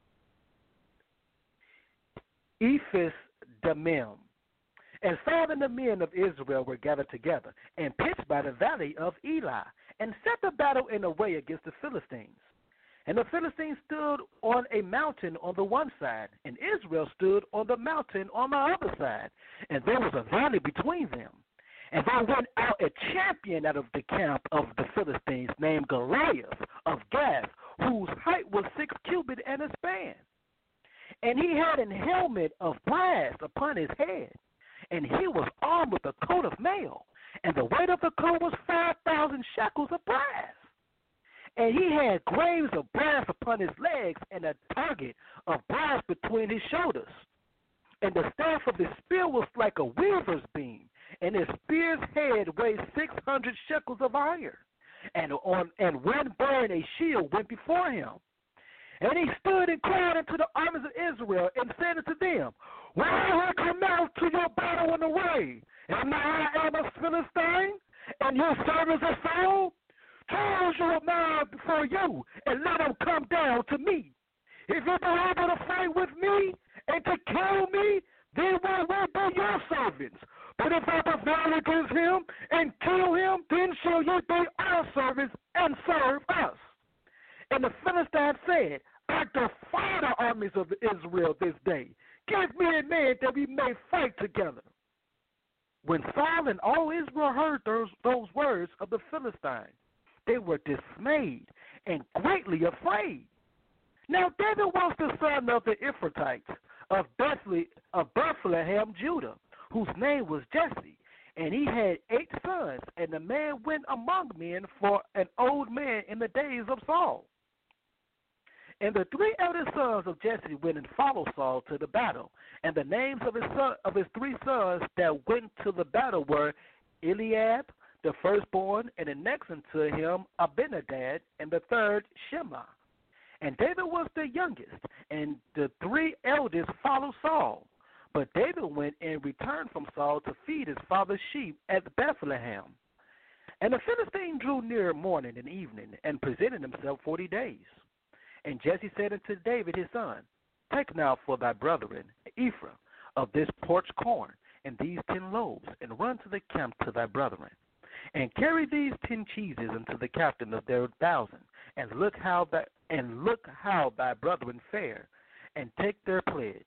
Ephes Damim. And five of the men of Israel were gathered together, and pitched by the valley of Elah, and set the battle in array against the Philistines. And the Philistines stood on a mountain on the one side, and Israel stood on the mountain on the other side. And there was a valley between them. And there went out a champion out of the camp of the Philistines named Goliath of Gath, whose height was six cubits and a span. And he had an helmet of brass upon his head, and he was armed with a coat of mail, and the weight of the coat was five thousand shekels of brass. And he had graves of brass upon his legs, and a target of brass between his shoulders. and the staff of his spear was like a weaver's beam, and his spear's head weighed six hundred shekels of iron. And on and one burn a shield went before him. And he stood and cried unto the armies of Israel, and said unto them, Why have I come out to your battle in array? Am I a Philistine, and your servants are Saul? Charge your man before you, and let him come down to me. If you be able to fight with me, and to kill me, then we will be your servants. But if I prevail against him and kill him, then shall you be our servants and serve us. And the Philistines said, I defy the armies of Israel this day. Give me a man that we may fight together. When Saul and all Israel heard those, those words of the Philistines, they were dismayed and greatly afraid. Now David was the son of the Ephrathites of Bethlehem, of Bethlehem, Judah, whose name was Jesse, and he had eight sons, and the man went among men for an old man in the days of Saul. And the three eldest sons of Jesse went and followed Saul to the battle, and the names of his son, of his three sons that went to the battle were Eliab, the firstborn, and the next unto him Abinadab, and the third Shema. And David was the youngest, and the three eldest followed Saul. But David went and returned from Saul to feed his father's sheep at Bethlehem. And the Philistine drew near morning and evening, and presented himself forty days. And Jesse said unto David his son, Take now for thy brethren Ephraim of this parched corn, and these ten loaves, and run to the camp to thy brethren. And carry these ten cheeses unto the captain of their thousand, and look how thy, and look how thy brethren fare, and take their pledge.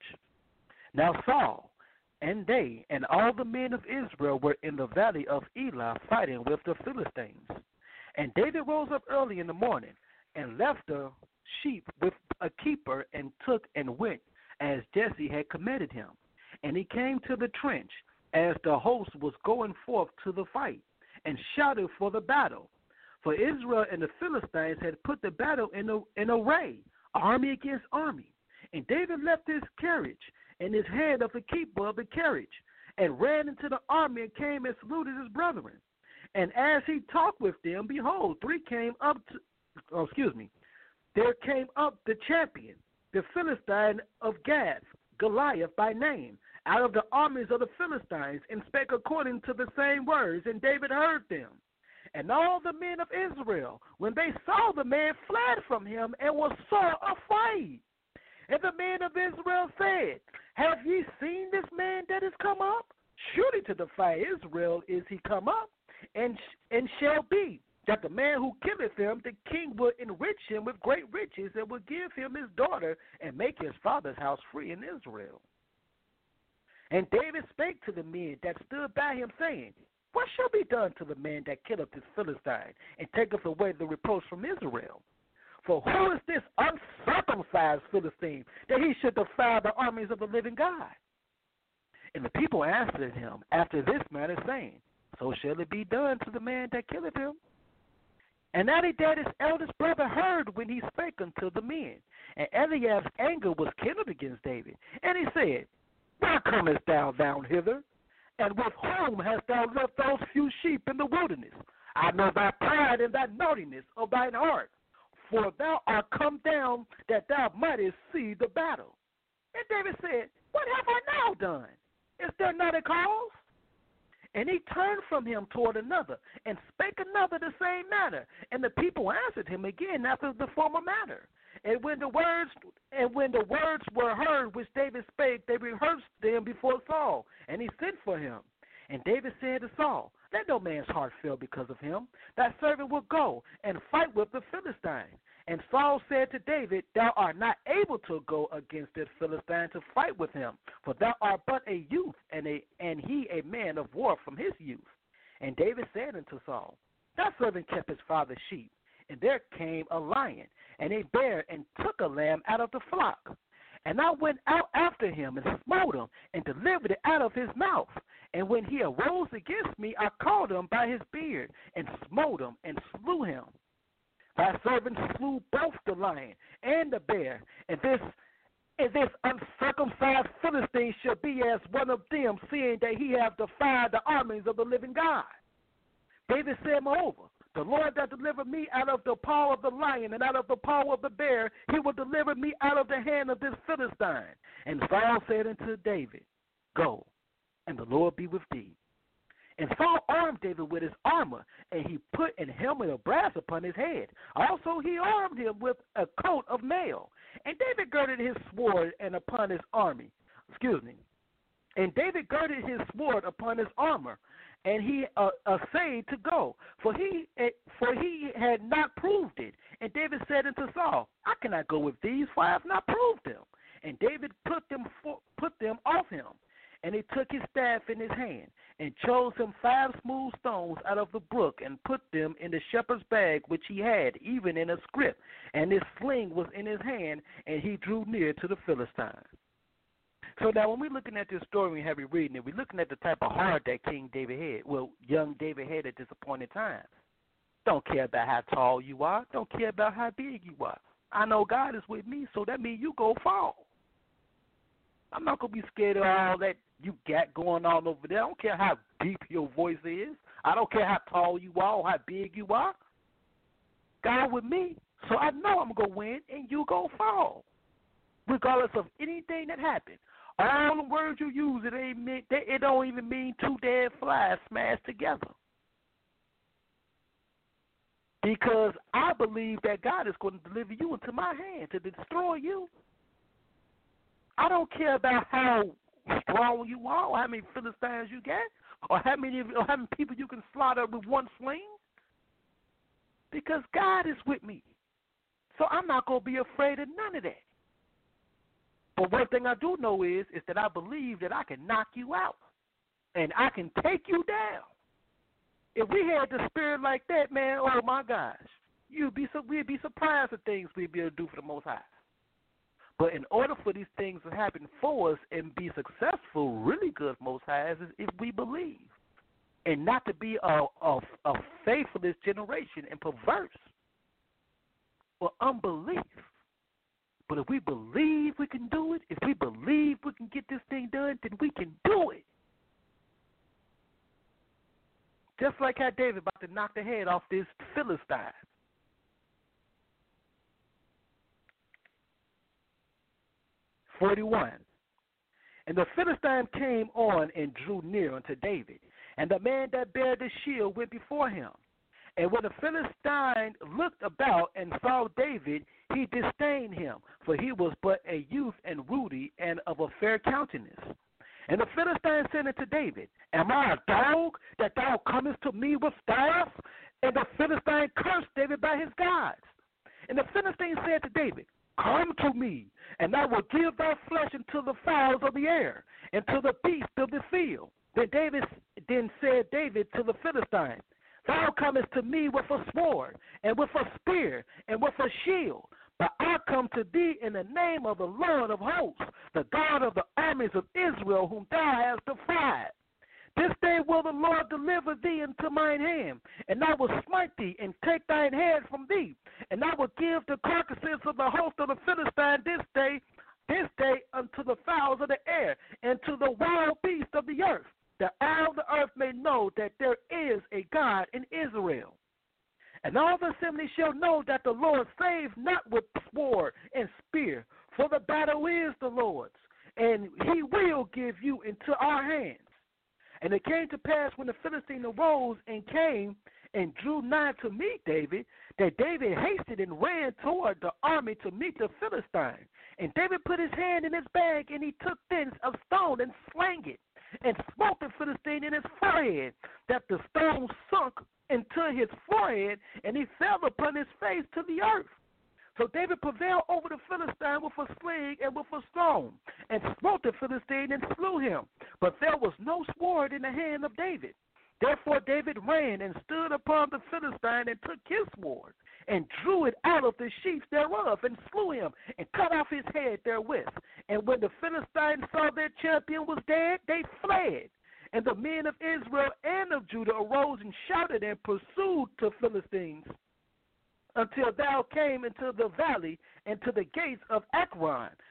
Now Saul and they and all the men of Israel were in the valley of Elah fighting with the Philistines. And David rose up early in the morning, and left the sheep with a keeper, and took and went as Jesse had commanded him. And he came to the trench as the host was going forth to the fight, and shouted for the battle. For Israel and the Philistines had put the battle in, a, in array, army against army. And David left his carriage and his head of the keeper of the carriage, and ran into the army, and came and saluted his brethren. And as he talked with them, behold, three came up to, oh, excuse me, there came up the champion, the Philistine of Gath, Goliath by name, out of the armies of the Philistines, and spake according to the same words, and David heard them. And all the men of Israel, when they saw the man, fled from him, and were sore afraid. And the men of Israel said, Have ye seen this man that is come up? Surely to defy Israel is he come up, and and shall be, that the man who killeth him, the king will enrich him with great riches, and will give him his daughter, and make his father's house free in Israel. And David spake to the men that stood by him, saying, What shall be done to the man that killeth this Philistine, and taketh away the reproach from Israel? For who is this uncircumcised Philistine, that he should defy the armies of the living God? And the people answered him after this manner, saying, So shall it be done to the man that killeth him. And Abinadab his eldest brother heard when he spake unto the men. And Eliab's anger was kindled against David. And he said, Why comest thou down hither? And with whom hast thou left those few sheep in the wilderness? I know thy pride and thy naughtiness of thine heart. For thou art come down that thou mightest see the battle. And David said, What have I now done? Is there not a cause? And he turned from him toward another, and spake another the same matter. And the people answered him again after the former manner. And when the words and when the words were heard which David spake, they rehearsed them before Saul, and he sent for him. And David said to Saul, Let no man's heart fail because of him. Thy servant will go and fight with the Philistine. And Saul said to David, Thou art not able to go against this Philistine to fight with him, for thou art but a youth, and a and he a man of war from his youth. And David said unto Saul, Thy servant kept his father's sheep, and there came a lion, and a bear, and took a lamb out of the flock. And I went out after him, and smote him, and delivered it out of his mouth. And when he arose against me, I caught him by his beard, and smote him, and slew him. Thy servant slew both the lion and the bear, and this And this uncircumcised Philistine shall be as one of them, seeing that he hath defied the armies of the living God. David said, moreover, the Lord that delivered me out of the paw of the lion and out of the paw of the bear, he will deliver me out of the hand of this Philistine. And Saul said unto David, go, and the Lord be with thee. And Saul armed David with his armor, and he put an helmet of brass upon his head. Also he armed him with a coat of mail. And David girded his sword and upon his army. Excuse me. And David girded his sword upon his armor, and he uh, essayed to go, for he for he had not proved it. And David said unto Saul, I cannot go with these, for I have not proved them. And David put them for, put them off him. And he took his staff in his hand, and chose him five smooth stones out of the brook, and put them in the shepherd's bag which he had, even in a scrip. And his sling was in his hand, and he drew near to the Philistine. So now when we're looking at this story, we have you reading it, we're looking at the type of heart that King David had, well, young David had at this appointed time. Don't care about how tall you are. Don't care about how big you are. I know God is with me, so that means you go fall. I'm not going to be scared of all that you got going on over there. I don't care how deep your voice is. I don't care how tall you are or how big you are. God with me, so I know I'm going to win and you going to fall, regardless of anything that happens. All the words you use, it ain't mean, it don't even mean two dead flies smashed together. Because I believe that God is going to deliver you into my hand to destroy you. I don't care about how strong you are, or how many Philistines you got, or how many or how many people you can slaughter with one sling. Because God is with me, so I'm not going to be afraid of none of that. But one thing I do know is is that I believe that I can knock you out, and I can take you down. If we had the spirit like that, man, oh my gosh, you'd be so we'd be surprised at things we'd be able to do for the Most High. But in order for these things to happen for us and be successful, really good Most High, is if we believe. And not to be a, a, a faithless generation and perverse or unbelief. But if we believe we can do it, if we believe we can get this thing done, then we can do it. Just like how David about to knock the head off this Philistine. forty-one. And the Philistine came on and drew near unto David, and the man that bare the shield went before him. And when the Philistine looked about and saw David, he disdained him, for he was but a youth and ruddy and of a fair countenance. And the Philistine said unto David, Am I a dog that thou comest to me with staff? And the Philistine cursed David by his gods. And the Philistine said to David, Come to me, and I will give thy flesh unto the fowls of the air, and to the beasts of the field. Then David then said David to the Philistine, Thou comest to me with a sword, and with a spear, and with a shield. But I come to thee in the name of the Lord of hosts, the God of the armies of Israel, whom thou hast defied. This day will the Lord deliver thee into mine hand, and I will smite thee and take thine head from thee, and I will give the carcasses of the host of the Philistine this day, this day unto the fowls of the air, and to the wild beasts of the earth, that all the earth may know that there is a God in Israel. And all the assembly shall know that the Lord saved not with sword and spear, for the battle is the Lord's, and he will give you into our hands. And it came to pass when the Philistine arose and came and drew nigh to meet David, that David hasted and ran toward the army to meet the Philistine. And David put his hand in his bag, and he took thence a stone and slang it, and smote the Philistine in his forehead, that the stone sunk into his forehead, and he fell upon his face to the earth. So David prevailed over the Philistine with a sling and with a stone, and smote the Philistine and slew him. But there was no sword in the hand of David. Therefore David ran and stood upon the Philistine and took his sword, and drew it out of the sheath thereof, and slew him, and cut off his head therewith. And when the Philistines saw their champion was dead, they fled. And the men of Israel and of Judah arose and shouted and pursued the Philistines, until thou came into the valley and to the gates of Ekron.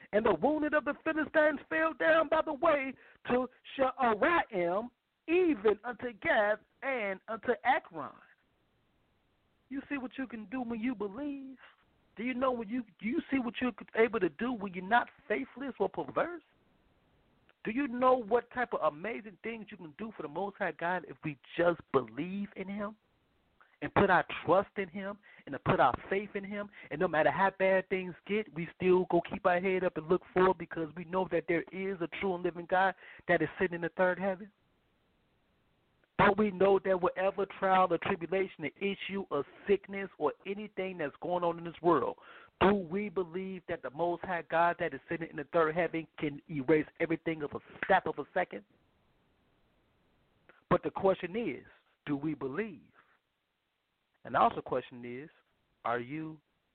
And the wounded of the Philistines fell down by the way to Sha'araim, even unto Gath and unto Akron. You see what you can do when you believe? Do you know when you do you see what you're able to do when you're not faithless or perverse? Do you know what type of amazing things you can do for the Most High God if we just believe in Him and put our trust in Him and to put our faith in Him? And no matter how bad things get, we still go keep our head up and look forward because we know that there is a true and living God that is sitting in the third heaven. But we know that whatever trial or tribulation, the issue of sickness or anything that's going on in this world, do we believe that the Most High God that is sitting in the third heaven can erase everything of a snap of a second? But the question is, do we believe? And also the question is, are you,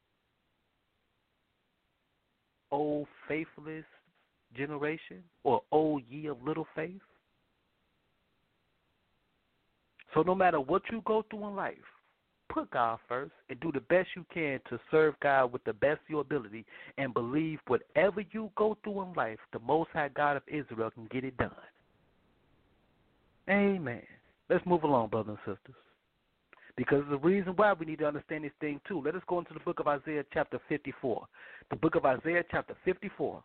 O faithless generation, or O ye of little faith? So no matter what you go through in life, put God first and do the best you can to serve God with the best of your ability and believe whatever you go through in life, the Most High God of Israel can get it done. Amen. Let's move along, brothers and sisters. Because the reason why we need to understand this thing too. Let us go into the book of Isaiah chapter fifty-four. The book of Isaiah chapter fifty-four.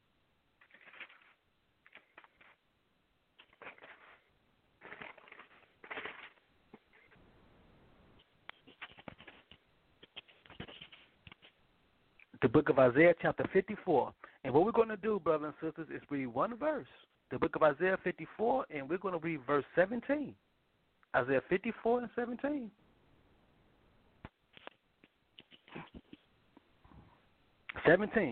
The book of Isaiah chapter fifty-four. And what we're going to do, brothers and sisters, is read one verse. The book of Isaiah fifty-four, and we're going to read verse seventeen. Isaiah fifty-four and seventeen. seventeen.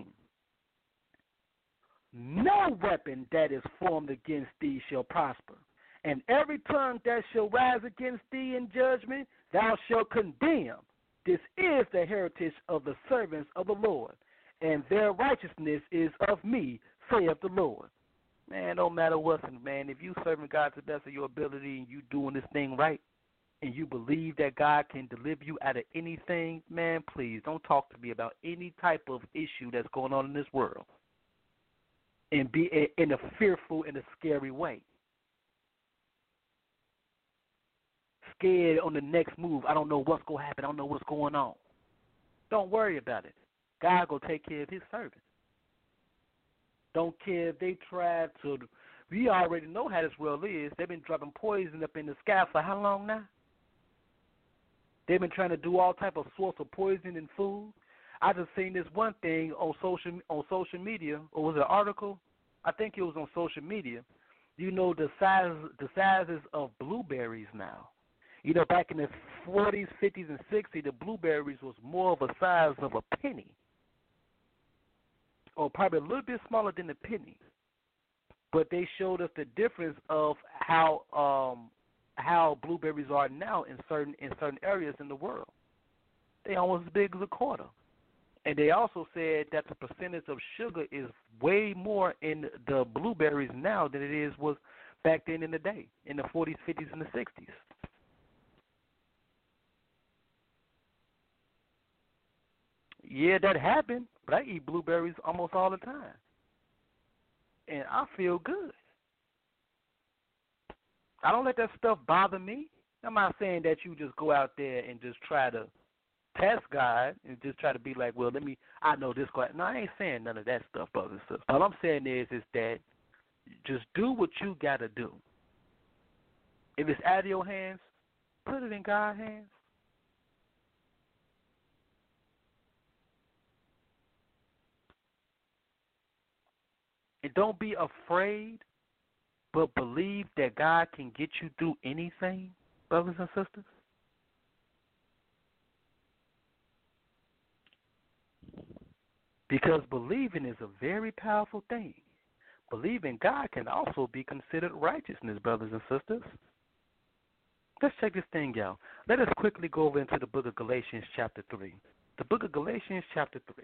No weapon that is formed against thee shall prosper, and every tongue that shall rise against thee in judgment thou shalt condemn. This is the heritage of the servants of the Lord, and their righteousness is of me, saith the Lord. Man, no matter what, man, if you serving God to the best of your ability and you doing this thing right, and you believe that God can deliver you out of anything, man, please don't talk to me about any type of issue that's going on in this world and be in a fearful and a scary way. Scared on the next move. I don't know what's going to happen. I don't know what's going on. Don't worry about it. God will take care of his servants. Don't care if they try to. We already know how this world is. They've been dropping poison up in the sky for how long now? They've been trying to do all type of sorts of poison in food. I just seen this one thing on social on social media, or was it an article? I think it was on social media. You know the size the sizes of blueberries now. You know, back in the forties, fifties, and sixties, the blueberries was more of a size of a penny, or probably a little bit smaller than a penny. But they showed us the difference of how um, how blueberries are now in certain in certain areas in the world. They almost as big as a quarter. And they also said that the percentage of sugar is way more in the blueberries now than it is was back then in the day, in the forties, fifties, and the sixties. Yeah, that happened, but I eat blueberries almost all the time. And I feel good. I don't let that stuff bother me. I'm not saying that you just go out there and just try to test God and just try to be like, well, let me, I know this guy. No, I ain't saying none of that stuff, brothers and sisters. All I'm saying is, is that just do what you got to do. If it's out of your hands, put it in God's hands. And don't be afraid, but believe that God can get you through anything, brothers and sisters. Because believing is a very powerful thing. Believing God can also be considered righteousness, brothers and sisters. Let's check this thing out. Let us quickly go over into the book of Galatians chapter three. The book of Galatians chapter three.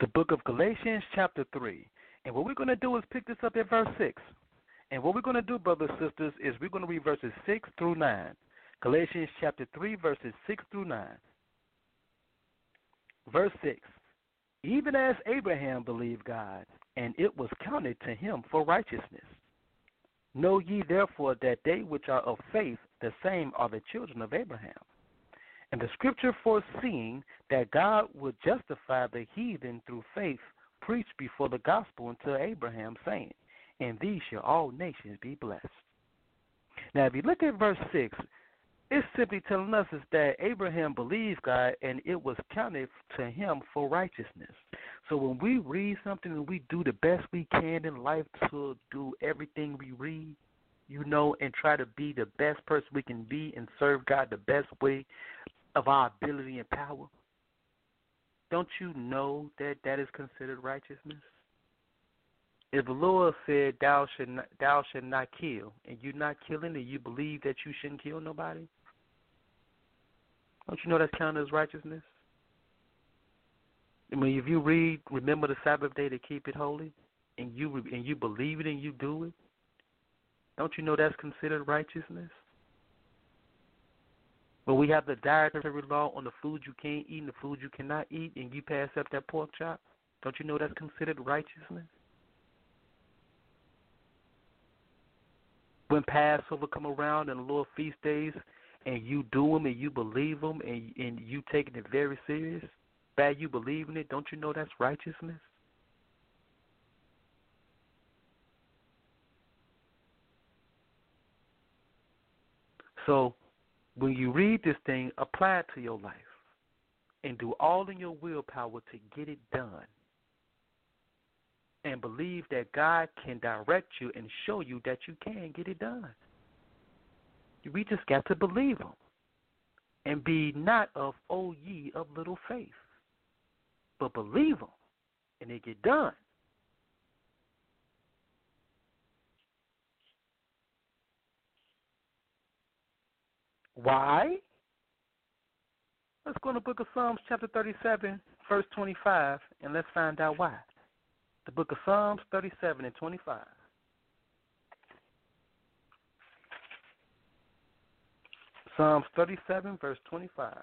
the book of Galatians chapter three. And what we're going to do is pick this up at verse six. And what we're going to do, brothers and sisters, is we're going to read verses six through nine. Galatians chapter three, verses six through nine. Verse six. Even as Abraham believed God, and it was counted to him for righteousness. Know ye therefore that they which are of faith, the same are the children of Abraham. And the scripture foreseeing that God would justify the heathen through faith, preached before the gospel unto Abraham, saying, in these shall all nations be blessed. Now, if you look at verse six, it's simply telling us is that Abraham believed God, and it was counted to him for righteousness. So when we read something and we do the best we can in life to do everything we read, you know, and try to be the best person we can be and serve God the best way of our ability and power, don't you know that that is considered righteousness? If the Lord said, thou should not, thou should not kill, and you're not killing, and you believe that you shouldn't kill nobody, don't you know that's counted as righteousness? I mean, if you read, remember the Sabbath day to keep it holy, and you and you believe it and you do it, don't you know that's considered righteousness? But we have the dietary law on the food you can't eat and the food you cannot eat, and you pass up that pork chop, don't you know that's considered righteousness? When Passover come around and the Lord feast days, and you do them and you believe them and, and you taking it very serious, bad you believe in it, don't you know that's righteousness? So when you read this thing, apply it to your life and do all in your willpower to get it done. And believe that God can direct you and show you that you can get it done. We just got to believe him. And be not of, O ye of little faith. But believe him, and it get done. Why? Let's go to the book of Psalms chapter thirty-seven, verse twenty-five, and let's find out why. The book of Psalms thirty-seven and twenty-five. Psalms thirty-seven, verse twenty-five.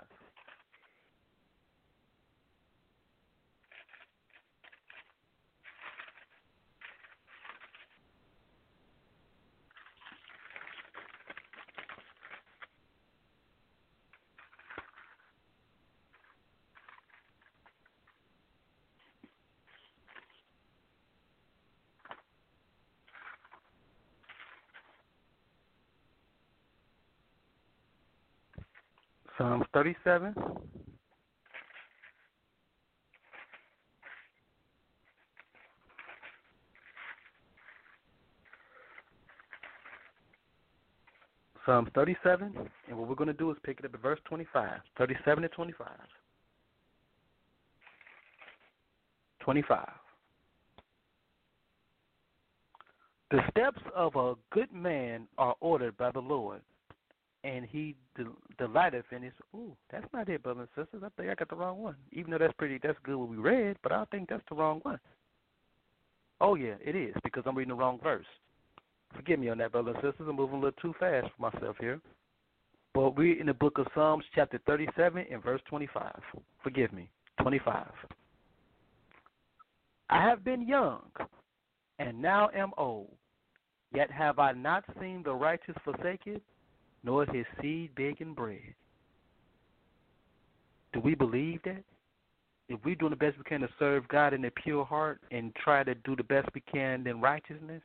Psalms thirty-seven. Psalms thirty-seven, and what we're going to do is pick it up at verse twenty-five. thirty-seven and twenty-five. twenty-five. The steps of a good man are ordered by the Lord, and he del- delighteth in his. Ooh, that's not it, brothers and sisters. I think I got the wrong one. Even though that's pretty, that's good what we read, but I think that's the wrong one. Oh yeah, it is, because I'm reading the wrong verse. Forgive me on that, brothers and sisters. I'm moving a little too fast for myself here. But we're in the book of Psalms, chapter thirty-seven, and verse twenty-five. Forgive me, twenty-five. I have been young, and now am old, yet have I not seen the righteous forsaken, nor his seed begging bread. Do we believe that? If we're doing the best we can to serve God in a pure heart and try to do the best we can in righteousness,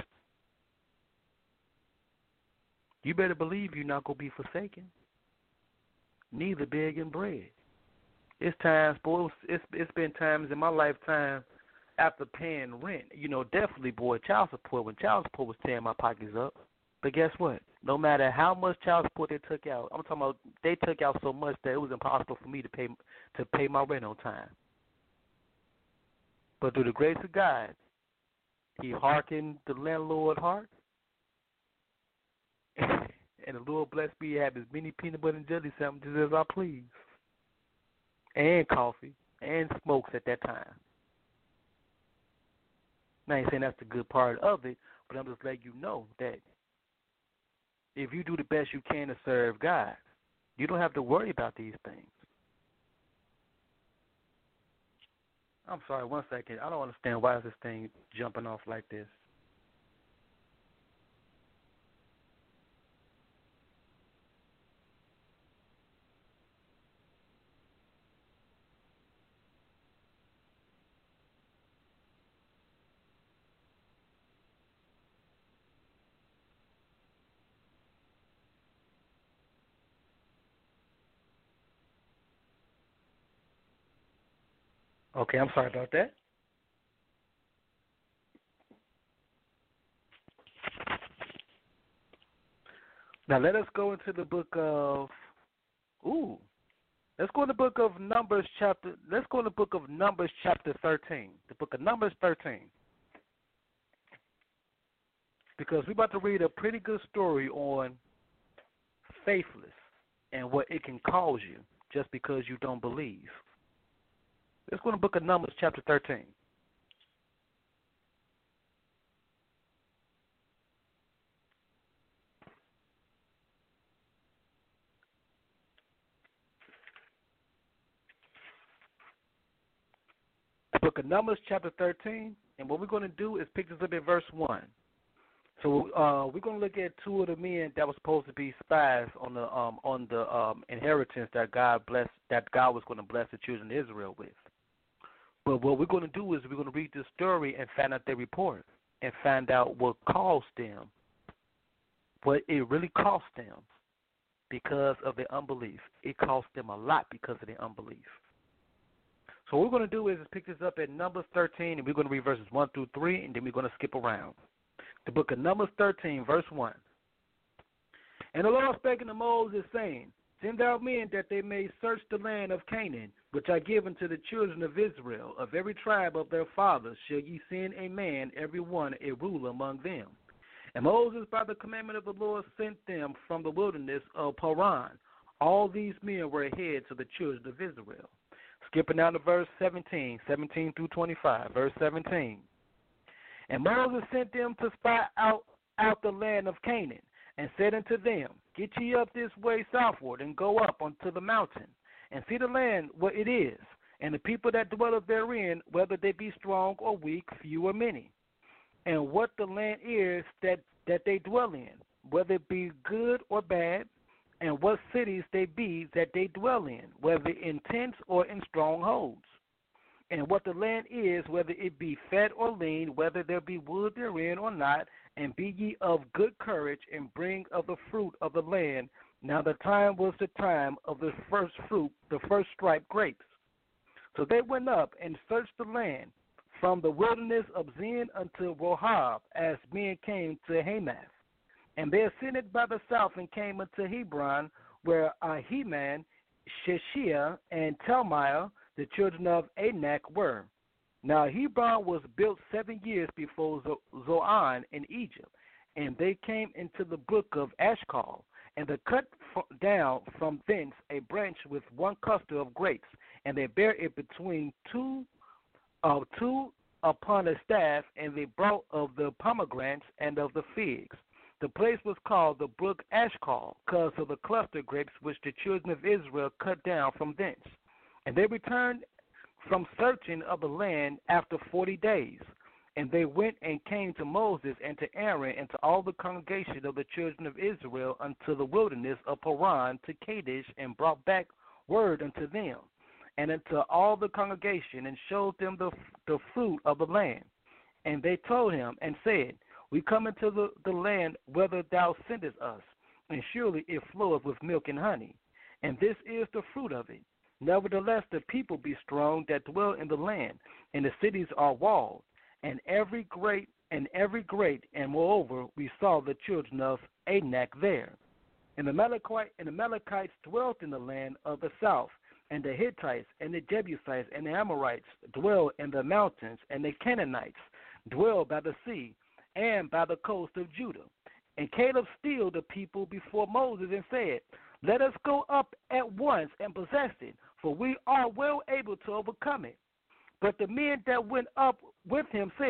you better believe you're not going to be forsaken, neither begging bread. It's times, boy, it's, it's been times in my lifetime after paying rent, you know, definitely, boy, child support, when child support was tearing my pockets up. But guess what? No matter how much child support they took out, I'm talking about they took out so much that it was impossible for me to pay to pay my rent on time. But through the grace of God, he hearkened the landlord's heart, and the Lord blessed me to have as many peanut butter and jelly sandwiches as I please, and coffee, and smokes at that time. Now, I ain't saying that's the good part of it, but I'm just letting you know that if you do the best you can to serve God, you don't have to worry about these things. I'm sorry, one second. I don't understand why is this thing jumping off like this. Okay, I'm sorry about that. Now let us go into the book of, ooh, let's go in the book of Numbers chapter, let's go in the book of Numbers chapter thirteen, the book of Numbers thirteen. Because we're about to read a pretty good story on faithless and what it can cause you just because you don't believe. Let's go to the book of Numbers chapter thirteen. The book of Numbers chapter thirteen, and what we're going to do is pick this up at verse one. So uh, we're going to look at two of the men that were supposed to be spies on the um, on the um, inheritance that God blessed, that God was going to bless the children of Israel with. But what we're going to do is we're going to read this story and find out their report and find out what caused them, what it really cost them because of their unbelief. It cost them a lot because of their unbelief. So what we're going to do is pick this up at Numbers thirteen, and we're going to read verses one through three, and then we're going to skip around. The book of Numbers thirteen, verse one. And the Lord spake unto Moses, saying, Send out men that they may search the land of Canaan, which I give unto the children of Israel. Of every tribe of their fathers shall ye send a man, every one a ruler among them. And Moses, by the commandment of the Lord, sent them from the wilderness of Paran. All these men were heads of the children of Israel. Skipping down to verse seventeen, seventeen through twenty-five, verse seventeen. And Moses sent them to spy out, out the land of Canaan, and said unto them, Get ye up this way southward, and go up unto the mountain, and see the land where it is, and the people that dwell therein, whether they be strong or weak, few or many, and what the land is that, that they dwell in, whether it be good or bad, and what cities they be that they dwell in, whether in tents or in strongholds. And what the land is, whether it be fat or lean, whether there be wood therein or not, and be ye of good courage, and bring of the fruit of the land. Now the time was the time of the first fruit, the first striped grapes. So they went up and searched the land from the wilderness of Zin unto Rohab, as men came to Hamath. And they ascended by the south and came unto Hebron, where Ahiman, Sheshaiah, and Talmai, the children of Anak, were. Now Hebron was built seven years before Zoan in Egypt, and they came into the brook of Ashcol, and they cut down from thence a branch with one cluster of grapes, and they bare it between two, uh, two upon a staff, and they brought of the pomegranates and of the figs. The place was called the brook Ashcol, because of the cluster grapes which the children of Israel cut down from thence. And they returned from searching of the land after forty days. And they went and came to Moses and to Aaron and to all the congregation of the children of Israel unto the wilderness of Paran to Kadesh, and brought back word unto them and unto all the congregation, and showed them the, the fruit of the land. And they told him and said, We come into the, the land whither thou sendest us, and surely it floweth with milk and honey, and this is the fruit of it. Nevertheless, the people be strong that dwell in the land, and the cities are walled, and every great and every great, and moreover, we saw the children of Anak there. And the Amalekites and the Amalekites dwelt in the land of the south, and the Hittites and the Jebusites and the Amorites dwell in the mountains, and the Canaanites dwell by the sea and by the coast of Judah. And Caleb stilled the people before Moses and said, Let us go up at once and possess it, for we are well able to overcome it. But the men that went up with him said,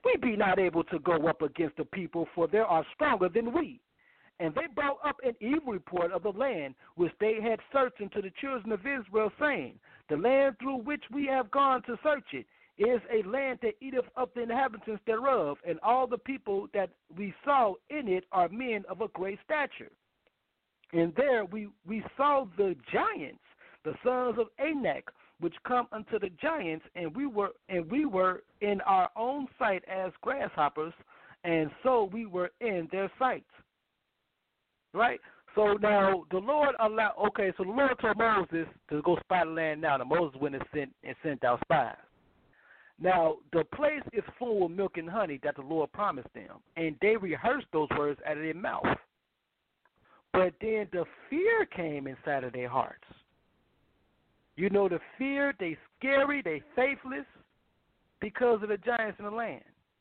we be not able to go up against the people, for they are stronger than we. And they brought up an evil report of the land which they had searched unto the children of Israel, saying, The land through which we have gone to search it is a land that eateth up the inhabitants thereof, and all the people that we saw in it are men of a great stature. And there we, we saw the giants, the sons of Anak, which come unto the giants, and we were and we were in our own sight as grasshoppers, and so we were in their sight. Right? So now the Lord allowed, okay, so the Lord told Moses to go spy the land now, and Moses went and sent, and sent out spies. Now, the place is full of milk and honey that the Lord promised them, and they rehearsed those words out of their mouth. But then the fear came inside of their hearts. You know, the fear, they scary, they faithless because of the giants in the land.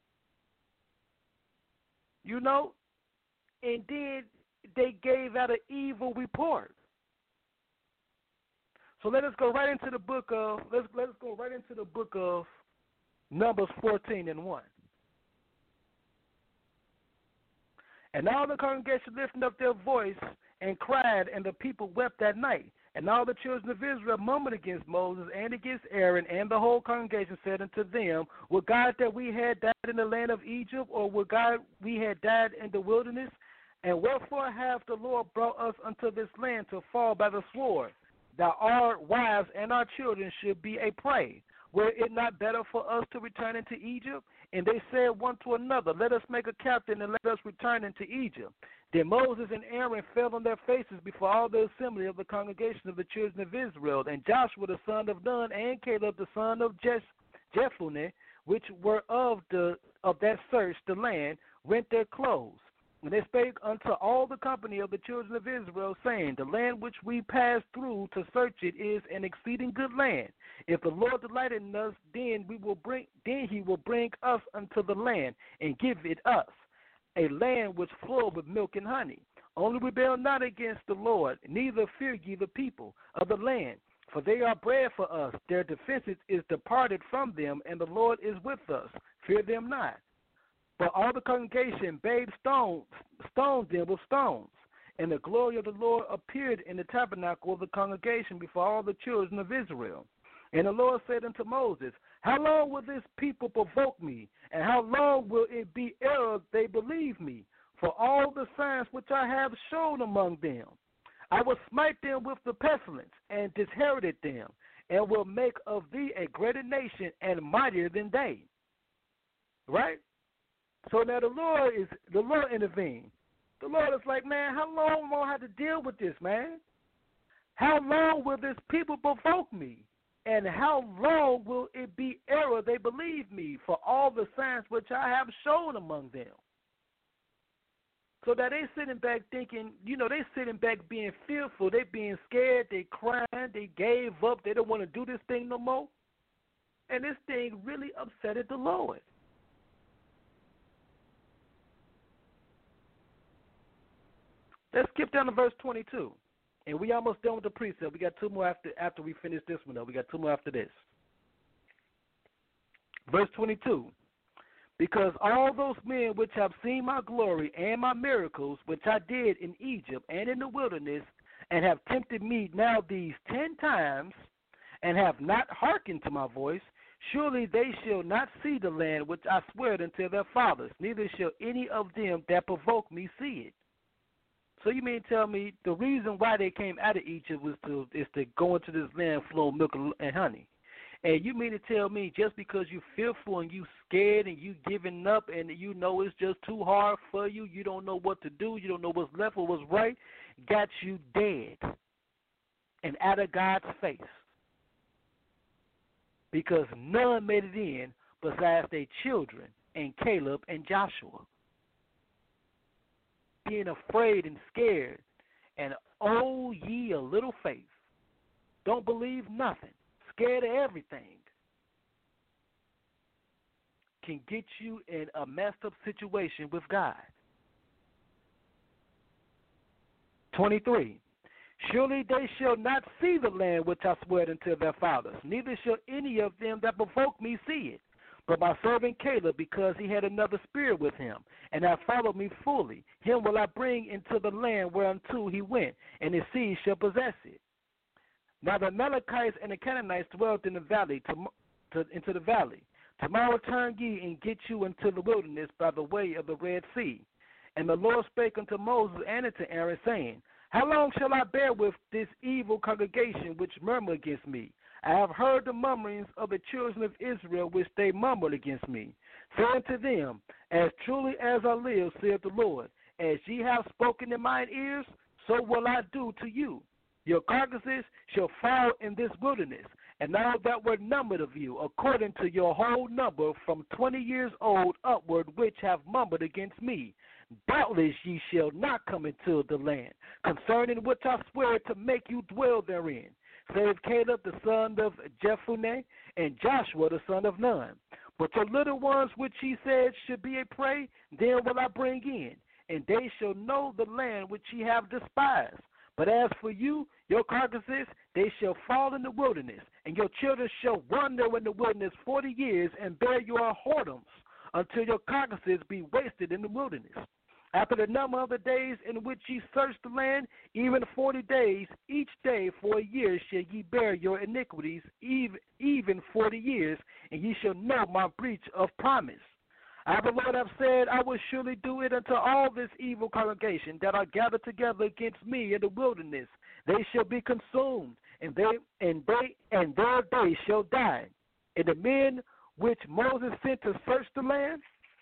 You know, and then they gave out an evil report. So let us go right into the book of let's let's go right into the book of Numbers fourteen and one. And all the congregation lifted up their voice and cried, and the people wept that night. And all the children of Israel murmured against Moses and against Aaron, and the whole congregation said unto them, Would God that we had died in the land of Egypt, or would God we had died in the wilderness? And wherefore hath the Lord brought us unto this land to fall by the sword, that our wives and our children should be a prey? Were it not better for us to return into Egypt? And they said one to another, Let us make a captain and let us return into Egypt. Then Moses and Aaron fell on their faces before all the assembly of the congregation of the children of Israel. And Joshua the son of Nun and Caleb the son of Jephunneh, which were of the of that search the land, rent their clothes. And they spake unto all the company of the children of Israel, saying, The land which we passed through to search it is an exceeding good land. If the Lord delight in us, then we will bring then he will bring us unto the land and give it us, a land which floweth with milk and honey. Only rebel not against the Lord, neither fear ye the people of the land, for they are bread for us. Their defense is departed from them, and the Lord is with us. Fear them not. But all the congregation bade stones, stoned them with stones. And the glory of the Lord appeared in the tabernacle of the congregation before all the children of Israel. And the Lord said unto Moses, How long will this people provoke me? And how long will it be ere they believe me? For all the signs which I have shown among them, I will smite them with the pestilence, and disinherit them, and will make of thee a greater nation and mightier than they. Right? So now the Lord is the Lord intervened. The Lord is like, man, how long will I have to deal with this, man? How long will this people provoke me? And how long will it be ere they believe me for all the signs which I have shown among them? So that they sitting back thinking, you know, they sitting back being fearful, they being scared, they crying, they gave up, they don't want to do this thing no more. And this thing really upsetted the Lord. Let's skip down to verse twenty-two. And we almost done with the precept. We got two more after after we finish this one, though. We got two more after this. Verse twenty-two. Because all those men which have seen my glory and my miracles, which I did in Egypt and in the wilderness, and have tempted me now these ten times, and have not hearkened to my voice, surely they shall not see the land which I swear unto their fathers, neither shall any of them that provoke me see it. So you mean tell me the reason why they came out of Egypt was to is to go into this land flowing milk and honey. And you mean to tell me just because you're fearful and you scared and you giving up and you know it's just too hard for you, you don't know what to do, you don't know what's left or what's right, got you dead and out of God's face. Because none made it in besides their children and Caleb and Joshua. Being afraid and scared, and oh ye a little faith. Don't believe nothing. Scared of everything. Can get you in a messed up situation with God. twenty-three. Surely they shall not see the land which I swear unto their fathers, neither shall any of them that provoke me see it. But my servant Caleb, because he had another spirit with him, and hath followed me fully, him will I bring into the land whereunto he went, and his seed shall possess it. Now the Amalekites and the Canaanites dwelt in the valley, to, to, into the valley. Tomorrow turn ye and get you into the wilderness by the way of the Red Sea. And the Lord spake unto Moses and unto Aaron, saying, How long shall I bear with this evil congregation which murmur against me? I have heard the murmurings of the children of Israel which they murmured against me. Say unto them, As truly as I live, saith the Lord, as ye have spoken in mine ears, so will I do to you. Your carcasses shall fall in this wilderness, and all that were numbered of you, according to your whole number, from twenty years old upward, which have murmured against me. Doubtless ye shall not come into the land, concerning which I swear to make you dwell therein. Save Caleb the son of Jephunneh, and Joshua the son of Nun. But your little ones which he said should be a prey, then will I bring in, and they shall know the land which ye have despised. But as for you, your carcasses, they shall fall in the wilderness, and your children shall wander in the wilderness forty years, and bear your whoredoms, until your carcasses be wasted in the wilderness. After the number of the days in which ye search the land, even forty days, each day for a year shall ye bear your iniquities, even, even forty years, and ye shall know my breach of promise. I, the Lord, have said, I will surely do it unto all this evil congregation that are gathered together against me in the wilderness. They shall be consumed, and they and they and their days shall die. And the men which Moses sent to search the land,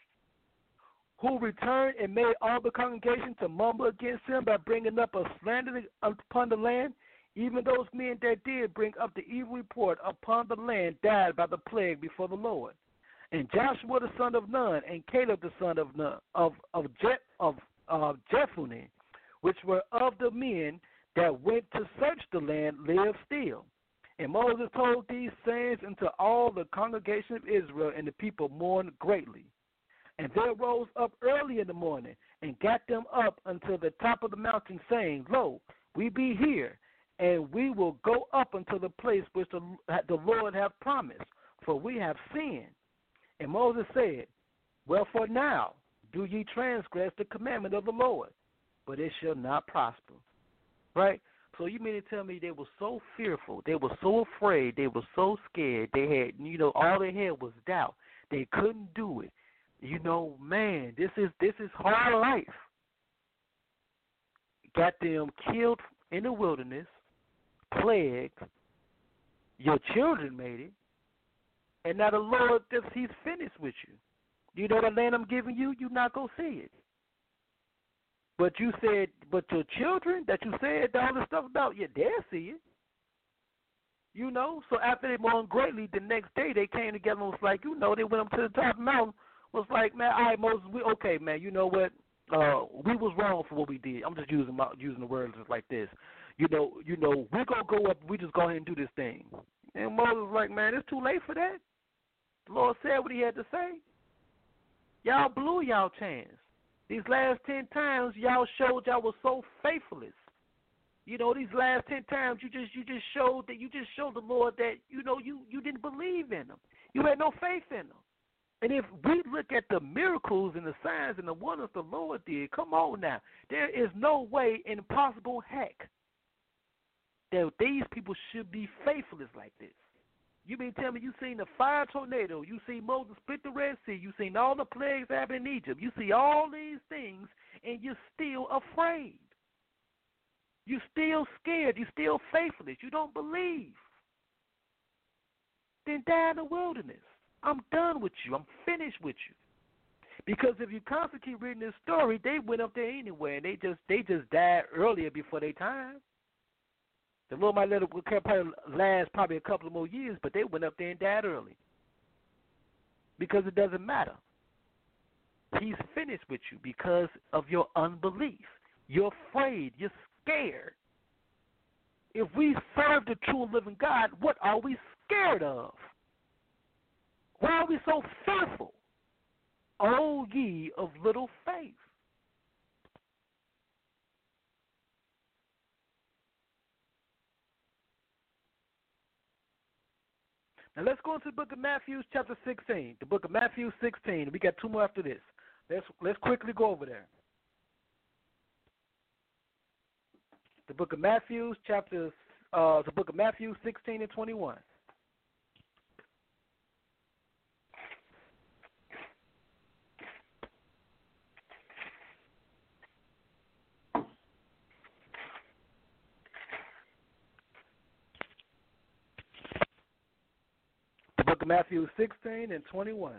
who returned and made all the congregation to mumble against him by bringing up a slander upon the land, even those men that did bring up the evil report upon the land died by the plague before the Lord. And Joshua the son of Nun, and Caleb the son of Nun, of of Je, of uh, Jephunneh, which were of the men that went to search the land, lived still. And Moses told these sayings unto all the congregation of Israel, and the people mourned greatly. And they rose up early in the morning, and got them up unto the top of the mountain, saying, Lo, we be here, and we will go up unto the place which the, the Lord hath promised, for we have sinned. And Moses said, Wherefore now do ye transgress the commandment of the Lord? But it shall not prosper. Right? So you mean to tell me they were so fearful, they were so afraid, they were so scared, they had, you know, all they had was doubt. They couldn't do it. You know, man, this is this is hard life. Got them killed in the wilderness, plagued. Your children made it. And now the Lord, he's finished with you. You know the land I'm giving you, you're not going to see it. But you said, but your children that you said all this stuff about, yeah, they'll see it. You know, so after they mourned greatly, the next day they came together and was like, you know, they went up to the top of the mountain, was like, man, all right, Moses, we okay, man, you know what? Uh, we was wrong for what we did. I'm just using my, using the words just like this. You know, you know, we're going to go up, we just go ahead and do this thing. And Moses was like, man, it's too late for that. The Lord said what he had to say. Y'all blew y'all chance. These last ten times, y'all showed y'all was so faithless. You know, these last ten times, you just you just showed that you just showed the Lord that you know you you didn't believe in him. You had no faith in him. And if we look at the miracles and the signs and the wonders the Lord did, come on now, there is no way in possible heck that these people should be faithless like this. You mean tell me you seen the fire tornado, you see Moses split the Red Sea, you seen all the plagues happen in Egypt, you see all these things, and you're still afraid. You're still scared. You're still faithless. You don't believe. Then die in the wilderness. I'm done with you. I'm finished with you. Because if you constantly keep reading this story, they went up there anyway, and they just they just died earlier before their time. The Lord might let it probably last probably a couple of more years, but they went up there and died early. Because it doesn't matter. He's finished with you because of your unbelief. You're afraid. You're scared. If we serve the true and living God, what are we scared of? Why are we so fearful? O ye of little faith. Now let's go into the book of Matthew, chapter sixteen. The book of Matthew sixteen. We got two more after this. Let's let's quickly go over there. The book of Matthew, chapter uh, the book of Matthew sixteen and twenty-one. The book of Matthew sixteen and twenty-one.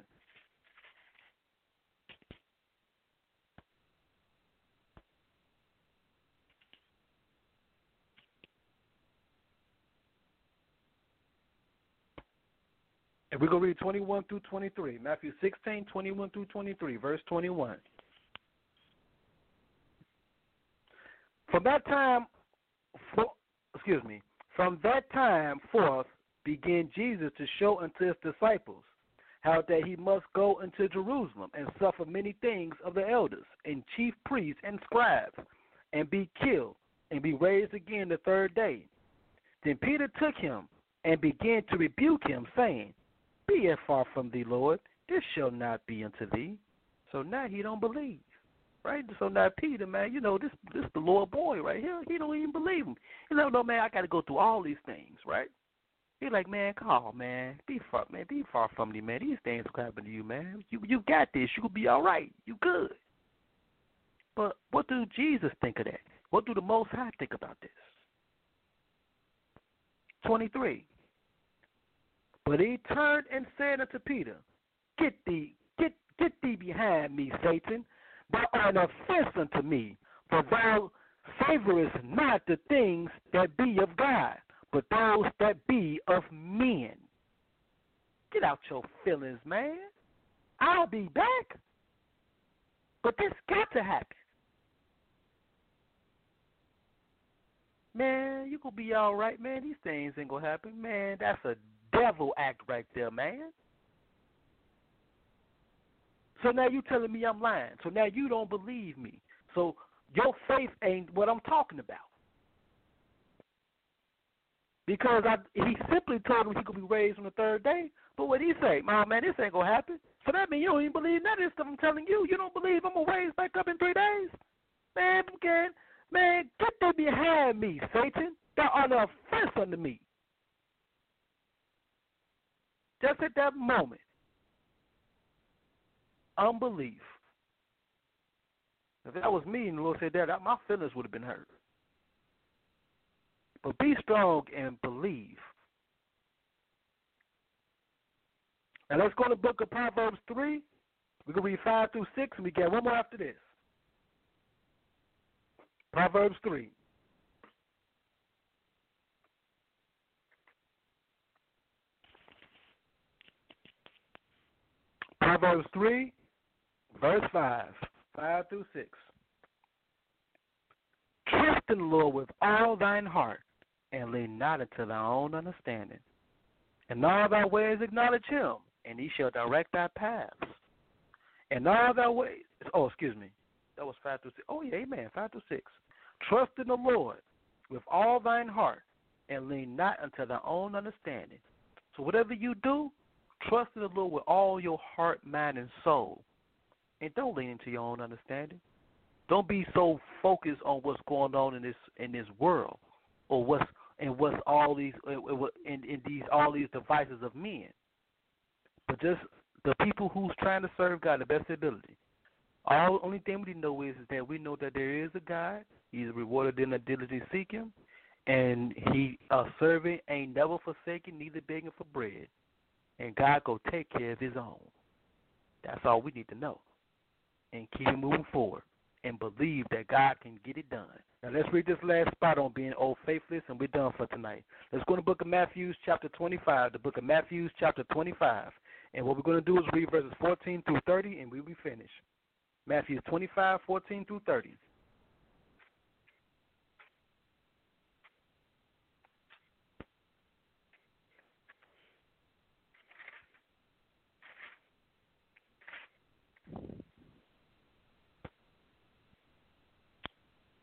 And we're going to read twenty-one through twenty-three. Matthew sixteen, twenty-one through twenty-three, verse twenty-one. From that time, for, excuse me, from that time forth began Jesus to show unto his disciples how that he must go into Jerusalem and suffer many things of the elders and chief priests and scribes, and be killed, and be raised again the third day. Then Peter took him and began to rebuke him, saying, Be it far from thee, Lord, this shall not be unto thee. So now he don't believe, right? So now Peter, man, you know, this this the Lord boy right here. He don't even believe him. You know, no, man, I got to go through all these things, right? He like, man, come on, man, be far, man, be far from thee, man. These things will happen to you, man. You you got this. You will be all right. You good. But what do Jesus think of that? What do the Most High think about this? twenty-three. But he turned and said unto Peter, Get thee, get, get thee behind me, Satan. Thou art an offense unto me, for thou savorest not the things that be of God, but those that be of men. Get out your feelings, man. I'll be back. But this got to happen. Man, you gonna be all right, man. These things ain't gonna happen. Man, that's a devil act right there, man. So now you telling me I'm lying. So now you don't believe me. So your faith ain't what I'm talking about. Because I, he simply told him he could be raised on the third day. But what he say? Man, man, this ain't going to happen. So that means you don't even believe none of this stuff I'm telling you. You don't believe I'm going to raise back up in three days? Man, man, man, get thee behind me, Satan. Thou art an offense unto me. Just at that moment, unbelief. If that was me and the Lord said that, my feelings would have been hurt. But be strong and believe. And let's go to the book of Proverbs three. We're going to read five through six, and we get one more after this. Proverbs three. Proverbs three, verse five, five through six. Trust in the Lord with all thine heart, and lean not unto thy own understanding. In all thy ways acknowledge him, and he shall direct thy paths. In all thy ways, oh, excuse me, that was five through six. Oh, yeah, amen, five through six. Trust in the Lord with all thine heart, and lean not unto thy own understanding. So whatever you do, trust in the Lord with all your heart, mind, and soul. And don't lean into your own understanding. Don't be so focused on what's going on in this in this world, or what's and what's all these in, in these all these devices of men. But just the people who's trying to serve God the best ability. All only thing we know is, is that we know that there is a God. He's rewarded them that diligently seek him, and he a servant ain't never forsaken, neither begging for bread. And God go take care of his own. That's all we need to know. And keep moving forward and believe that God can get it done. Now let's read this last spot on being old faithless, and we're done for tonight. Let's go to the book of Matthew, chapter twenty-five. The book of Matthew, chapter twenty-five. And what we're going to do is read verses fourteen through thirty, and we'll be finished. Matthew twenty-five, fourteen through thirty.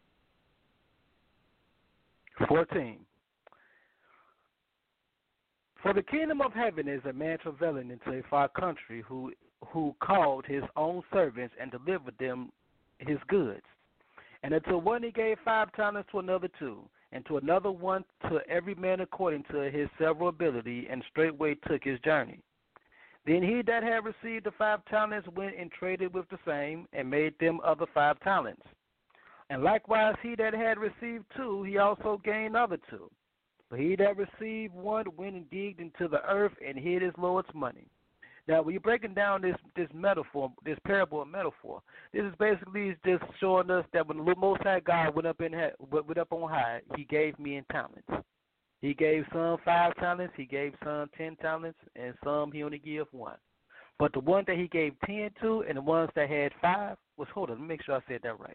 fourteen. For the kingdom of heaven is a man traveling into a far country who who called his own servants and delivered them his goods. And unto one he gave five talents, to another two, and to another one, to every man according to his several ability, and straightway took his journey. Then he that had received the five talents went and traded with the same, and made them other five talents. And likewise he that had received two, he also gained other two. But he that received one went and digged into the earth and hid his Lord's money. Now, when you're breaking down this this metaphor, this parable of metaphor, this is basically just showing us that when the Most High God went up in went up on high, He gave men talents. He gave some five talents, He gave some ten talents, and some He only gave one. But the one that He gave ten to, and the ones that had five was hold on, let me make sure I said that right.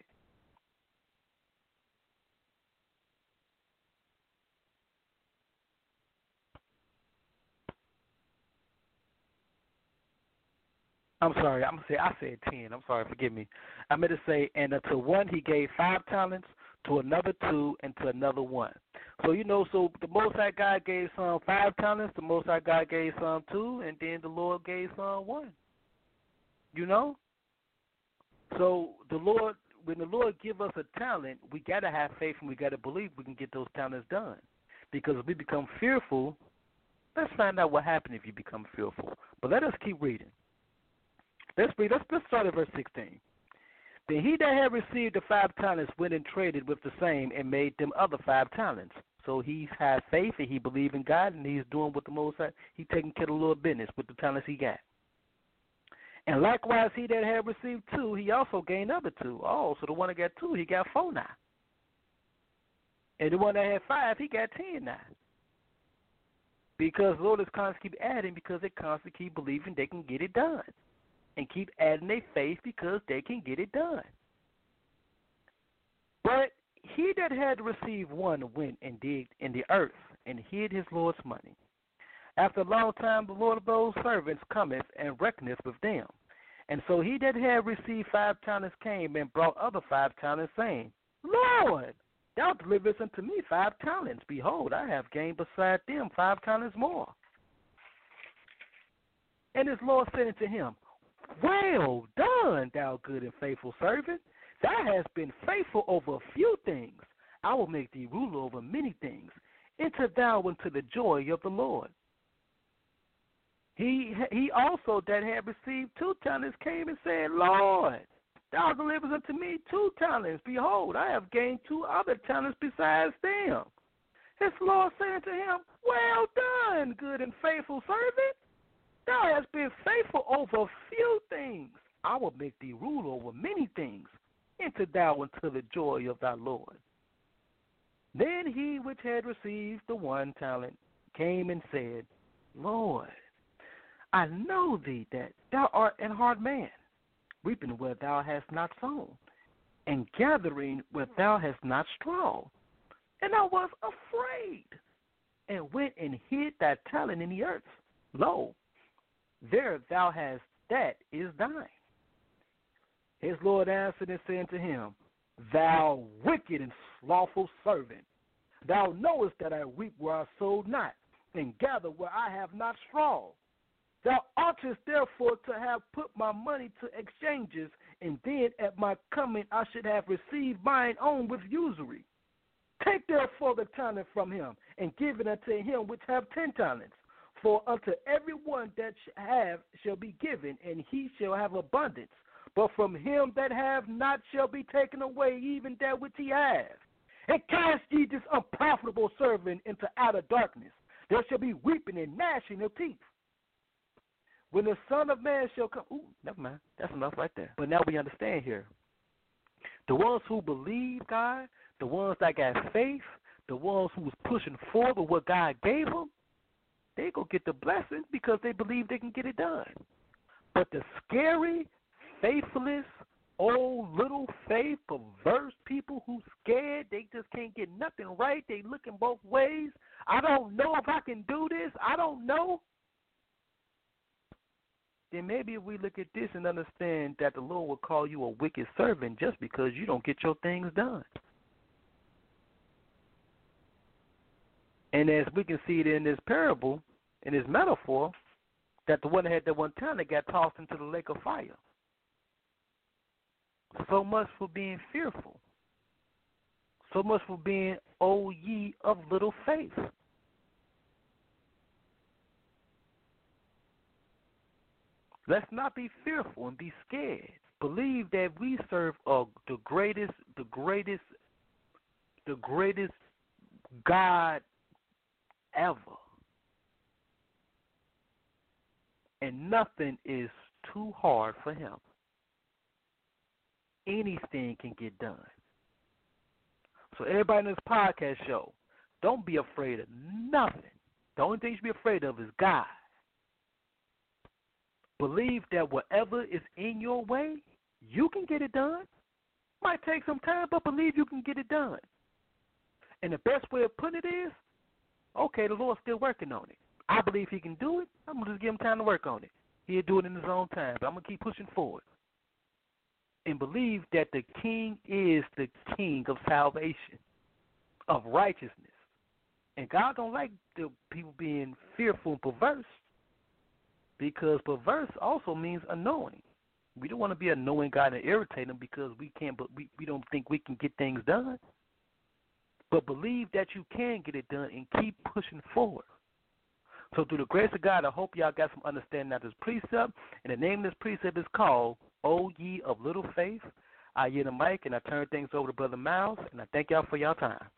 I'm sorry, I'm say I said ten. I'm sorry, forgive me. I meant to say, and to one he gave five talents, to another two, and to another one. So you know, so the Most High God gave some five talents, the Most High God gave some two, and then the Lord gave some one. You know. So the Lord, when the Lord give us a talent, we gotta have faith and we gotta believe we can get those talents done. Because if we become fearful, let's find out what happens if you become fearful. But let us keep reading. Let's read. Let's, let's start at verse sixteen. Then he that had received the five talents went and traded with the same and made them other five talents. So he's had faith and he believed in God and he's doing what the Most High, he's taking care of the Lord business with the talents he got. And likewise he that had received two, he also gained other two. Oh, so the one that got two, he got four now. And the one that had five, he got ten now. Because the Lord is constantly keep adding because they constantly keep believing they can get it done. And keep adding their faith because they can get it done. But he that had received one went and digged in the earth and hid his Lord's money. After a long time the Lord of those servants cometh and reckoneth with them. And so he that had received five talents came and brought other five talents, saying, Lord, thou deliverest unto me five talents. Behold, I have gained beside them five talents more. And his Lord said unto him, Well done, thou good and faithful servant. Thou hast been faithful over a few things. I will make thee ruler over many things. Enter thou into the joy of the Lord. He he also that had received two talents came and said, Lord, thou deliverest unto me two talents. Behold, I have gained two other talents besides them. His Lord said unto him, Well done, good and faithful servant. Thou hast been faithful over a few things. I will make thee rule over many things. Enter thou into the joy of thy Lord. Then he which had received the one talent came and said, Lord, I know thee that thou art an hard man, reaping where thou hast not sown, and gathering where thou hast not strawed. And I was afraid, and went and hid thy talent in the earth. Lo, there thou hast, that is thine. His Lord answered and said to him, Thou wicked and slothful servant, thou knowest that I reap where I sowed not, and gather where I have not strawed. Thou oughtest therefore to have put my money to exchanges, and then at my coming I should have received mine own with usury. Take therefore the talent from him, and give it unto him which have ten talents. For unto every one that have shall be given, and he shall have abundance. But from him that have not shall be taken away even that which he hath. And cast ye this unprofitable servant into outer darkness. There shall be weeping and gnashing of teeth. When the Son of Man shall come. Ooh, never mind. That's enough right there. But now we understand here. The ones who believe God, the ones that got faith, the ones who was pushing forward with what God gave them, they go get the blessing because they believe they can get it done. But the scary, faithless, old little faith, perverse people who scared, they just can't get nothing right. They looking both ways. I don't know if I can do this. I don't know. Then maybe if we look at this and understand that the Lord will call you a wicked servant just because you don't get your things done. And as we can see it in this parable, in his metaphor that the one that had that one talent that got tossed into the lake of fire. So much for being fearful. So much for being, O ye of little faith. Let's not be fearful and be scared. Believe that we serve uh, the greatest, the greatest, the greatest God ever. And nothing is too hard for him. Anything can get done. So everybody in this podcast show, don't be afraid of nothing. The only thing you should be afraid of is God. Believe that whatever is in your way, you can get it done. Might take some time, but believe you can get it done. And the best way of putting it is, okay, the Lord's still working on it. I believe he can do it. I'm going to just give him time to work on it. He'll do it in his own time, but I'm going to keep pushing forward. And believe that the King is the King of salvation, of righteousness. And God don't like the people being fearful and perverse, because perverse also means annoying. We don't want to be annoying God and irritate him because we can't, but we, we don't think we can get things done. But believe that you can get it done and keep pushing forward. So through the grace of God, I hope y'all got some understanding of this precept. And the name of this precept is called, O Ye of Little Faith. I yield the mic and I turn things over to Brother Miles, and I thank y'all for y'all time.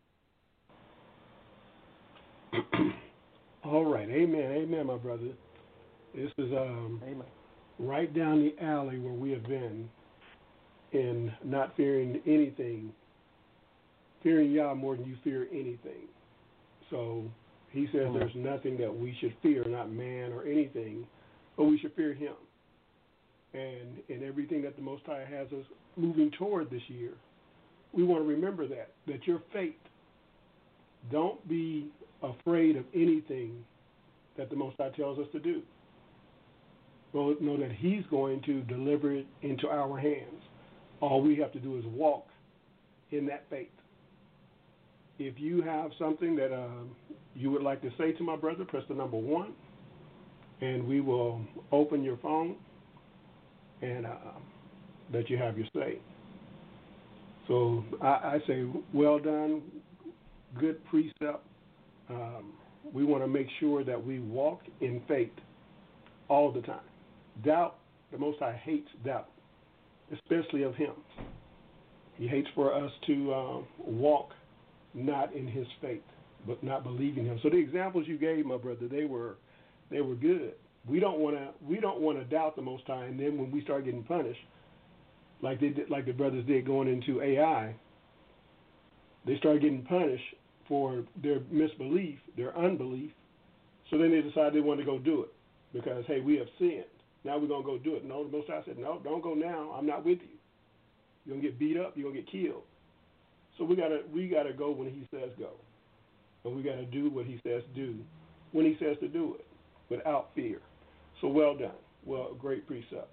All right. Amen. Amen, my brother. This is um, Amen. right down the alley where we have been in not fearing anything, fearing Yah more than you fear anything. So he says mm-hmm. there's nothing that we should fear, not man or anything, but we should fear him. And in everything that the Most High has us moving toward this year, we want to remember that, that your faith, don't be afraid of anything that the Most High tells us to do. Well, know that he's going to deliver it into our hands. All we have to do is walk in that faith. If you have something that uh, you would like to say to my brother, press the number one, and we will open your phone and uh, let you have your say. So I, I say, well done, good precept. Um, we want to make sure that we walk in faith all the time. Doubt, the Most High hates doubt, especially of him. He hates for us to uh, walk not in his faith, but not believing him. So the examples you gave, my brother, they were they were good. We don't want to we don't want to doubt the Most High, and then when we start getting punished, like they did, like the brothers did going into A I, they start getting punished for their misbelief, their unbelief. So then they decide they want to go do it because, hey, we have sinned. Now we're going to go do it. No, the Most High said, no, don't go now. I'm not with you. You're going to get beat up. You're going to get killed. So we got to we got to go when he says go. And we got to do what he says do when he says to do it without fear. So well done. Well, great precept.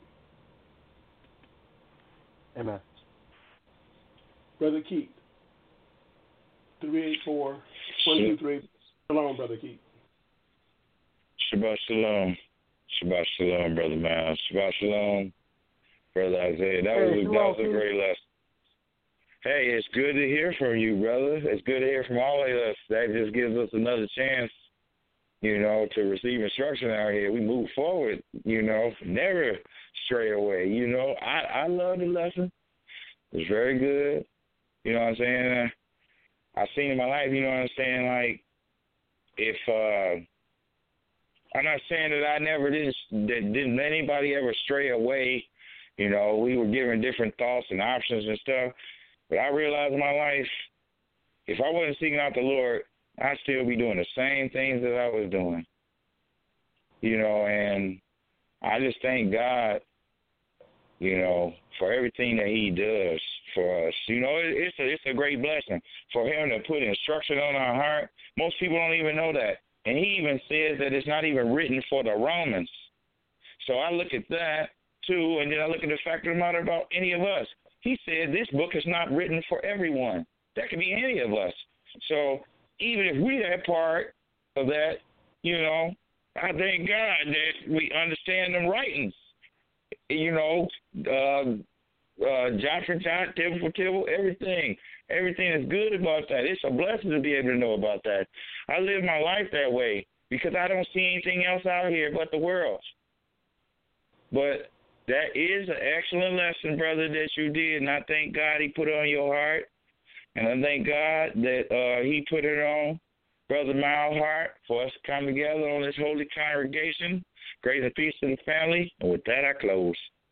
Amen. Brother Keith, three eight four, one two three. Shalom, Brother Keith. Shabbat shalom. Shabbat shalom, Brother Miles. Shabbat shalom, Brother Isaiah. That, hey, was, shalom, that was a great lesson. Hey, it's good to hear from you, brother. It's good to hear from all of us. That just gives us another chance, you know, to receive instruction out here. We move forward, you know, never stray away. You know, I, I love the lesson. It's very good. You know what I'm saying? I've seen in my life, you know what I'm saying, like, if, uh, I'm not saying that I never did, that didn't let anybody ever stray away. You know, we were given different thoughts and options and stuff. But I realized in my life, if I wasn't seeking out the Lord, I'd still be doing the same things that I was doing. You know, and I just thank God, you know, for everything that he does for us. You know, it, it's a, it's a great blessing for him to put instruction on our heart. Most people don't even know that. And he even says that it's not even written for the Romans. So I look at that, too, and then I look at the fact of the matter about any of us. He said this book is not written for everyone. That could be any of us. So even if we are part of that, you know, I thank God that we understand them writings. You know, uh, uh, jot for jot, tibble for tibble, everything. Everything is good about that. It's a blessing to be able to know about that. I live my life that way because I don't see anything else out here but the world. But that is an excellent lesson, brother, that you did, and I thank God he put it on your heart. And I thank God that uh, he put it on Brother Miles' heart for us to come together on this holy congregation. Grace and peace to the family. And with that, I close.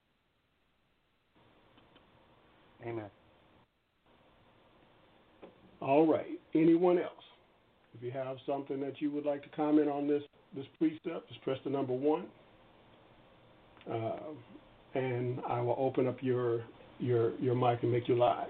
Amen. All right. Anyone else? If you have something that you would like to comment on this, this precept, just press the number one. Uh, and I will open up your, your, your mic and make you live.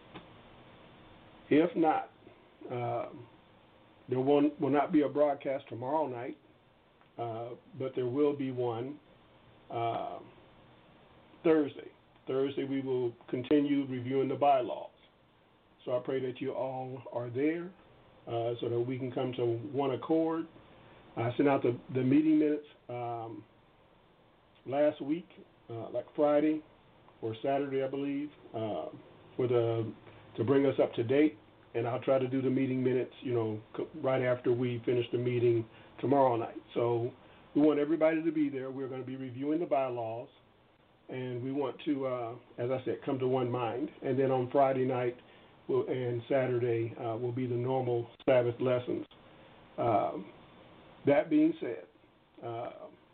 If not, uh, there will, will not be a broadcast tomorrow night, uh, but there will be one uh, Thursday. Thursday we will continue reviewing the bylaws. So I pray that you all are there uh, so that we can come to one accord. I sent out the, the meeting minutes um, last week, uh, like Friday or Saturday, I believe, uh, for the to bring us up to date. And I'll try to do the meeting minutes, you know, right after we finish the meeting tomorrow night. So we want everybody to be there. We're going to be reviewing the bylaws, and we want to, uh, as I said, come to one mind. And then on Friday night we'll, and Saturday uh, will be the normal Sabbath lessons. Uh, that being said, uh,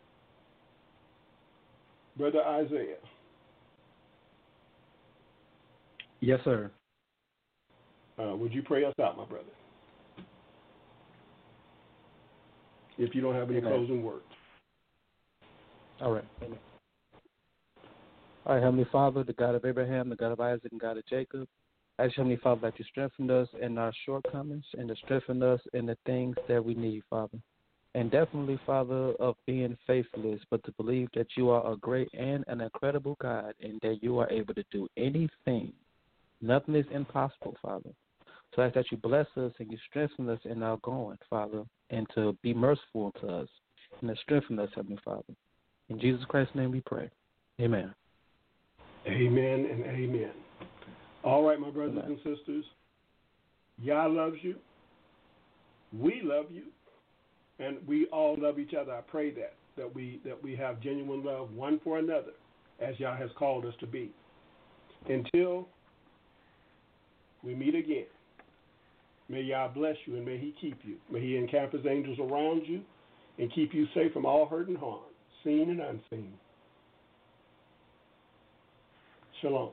Brother Isaiah. Yes, sir. Uh, would you pray us out, my brother? If you don't have any Amen. closing words. All right. Amen. All right, Heavenly Father, the God of Abraham, the God of Isaac, and God of Jacob, I ask, Heavenly Father, that you strengthen us in our shortcomings and to strengthen us in the things that we need, Father. And definitely, Father, of being faithless, but to believe that you are a great and an incredible God and that you are able to do anything. Nothing is impossible, Father. So I ask that you bless us and you strengthen us in our going, Father, and to be merciful to us and to strengthen us, Heavenly Father. In Jesus Christ's name we pray. Amen. Amen and amen. All right, my brothers Amen. and sisters, Yah loves you. We love you. And we all love each other. I pray that, that we that we have genuine love one for another as Yah has called us to be. Until we meet again, may Yah bless you and may he keep you. May he encamp his angels around you and keep you safe from all hurt and harm, seen and unseen. Shalom.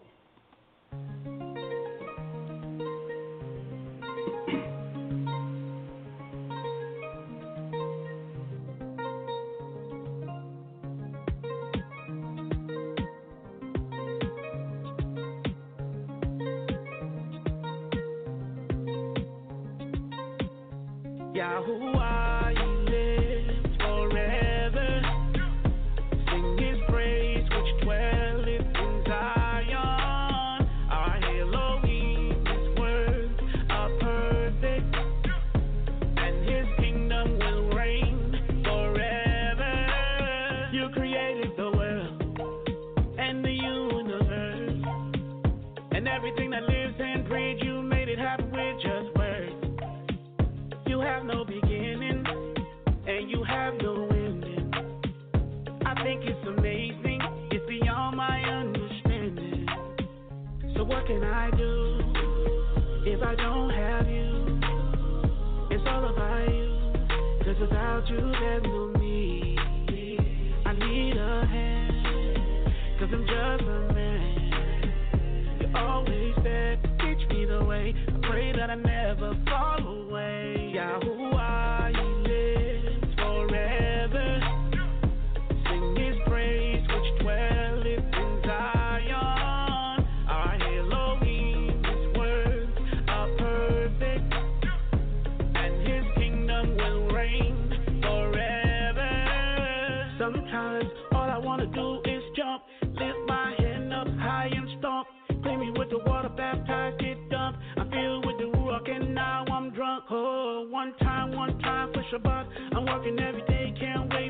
Yahuwah, he lives forever. Sing his praise which dwelleth in Zion. Our Elohim, his words are perfect, and his kingdom will reign forever. You created the world and the universe, and everything that lives and breathes. You made it happen with just words. You have no beginning, and you have no ending. I think it's amazing, it's beyond my understanding. So what can I do if I don't have you? It's all about you, 'cause without you there's no me. I need a hand, 'cause I'm just a man. You're always there to teach me the way. I pray that I never fall away. Yahuwah, he lives forever. Sing his praise which dwelleth in Zion. Our Elohim, his words are perfect, and his kingdom will reign forever. Sometimes all I want to do is jump, lift my hand up high and stomp. Clean me with the water, baptize, get dumped. I'm filled with the Ruach and now I'm drunk. Oh, one time, one time for Shabbat. I'm working every day, can't wait.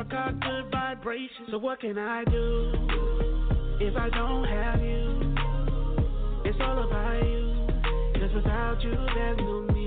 got good vibrations. So what can I do if I don't have you? It's all about you, 'cause without you there's no me.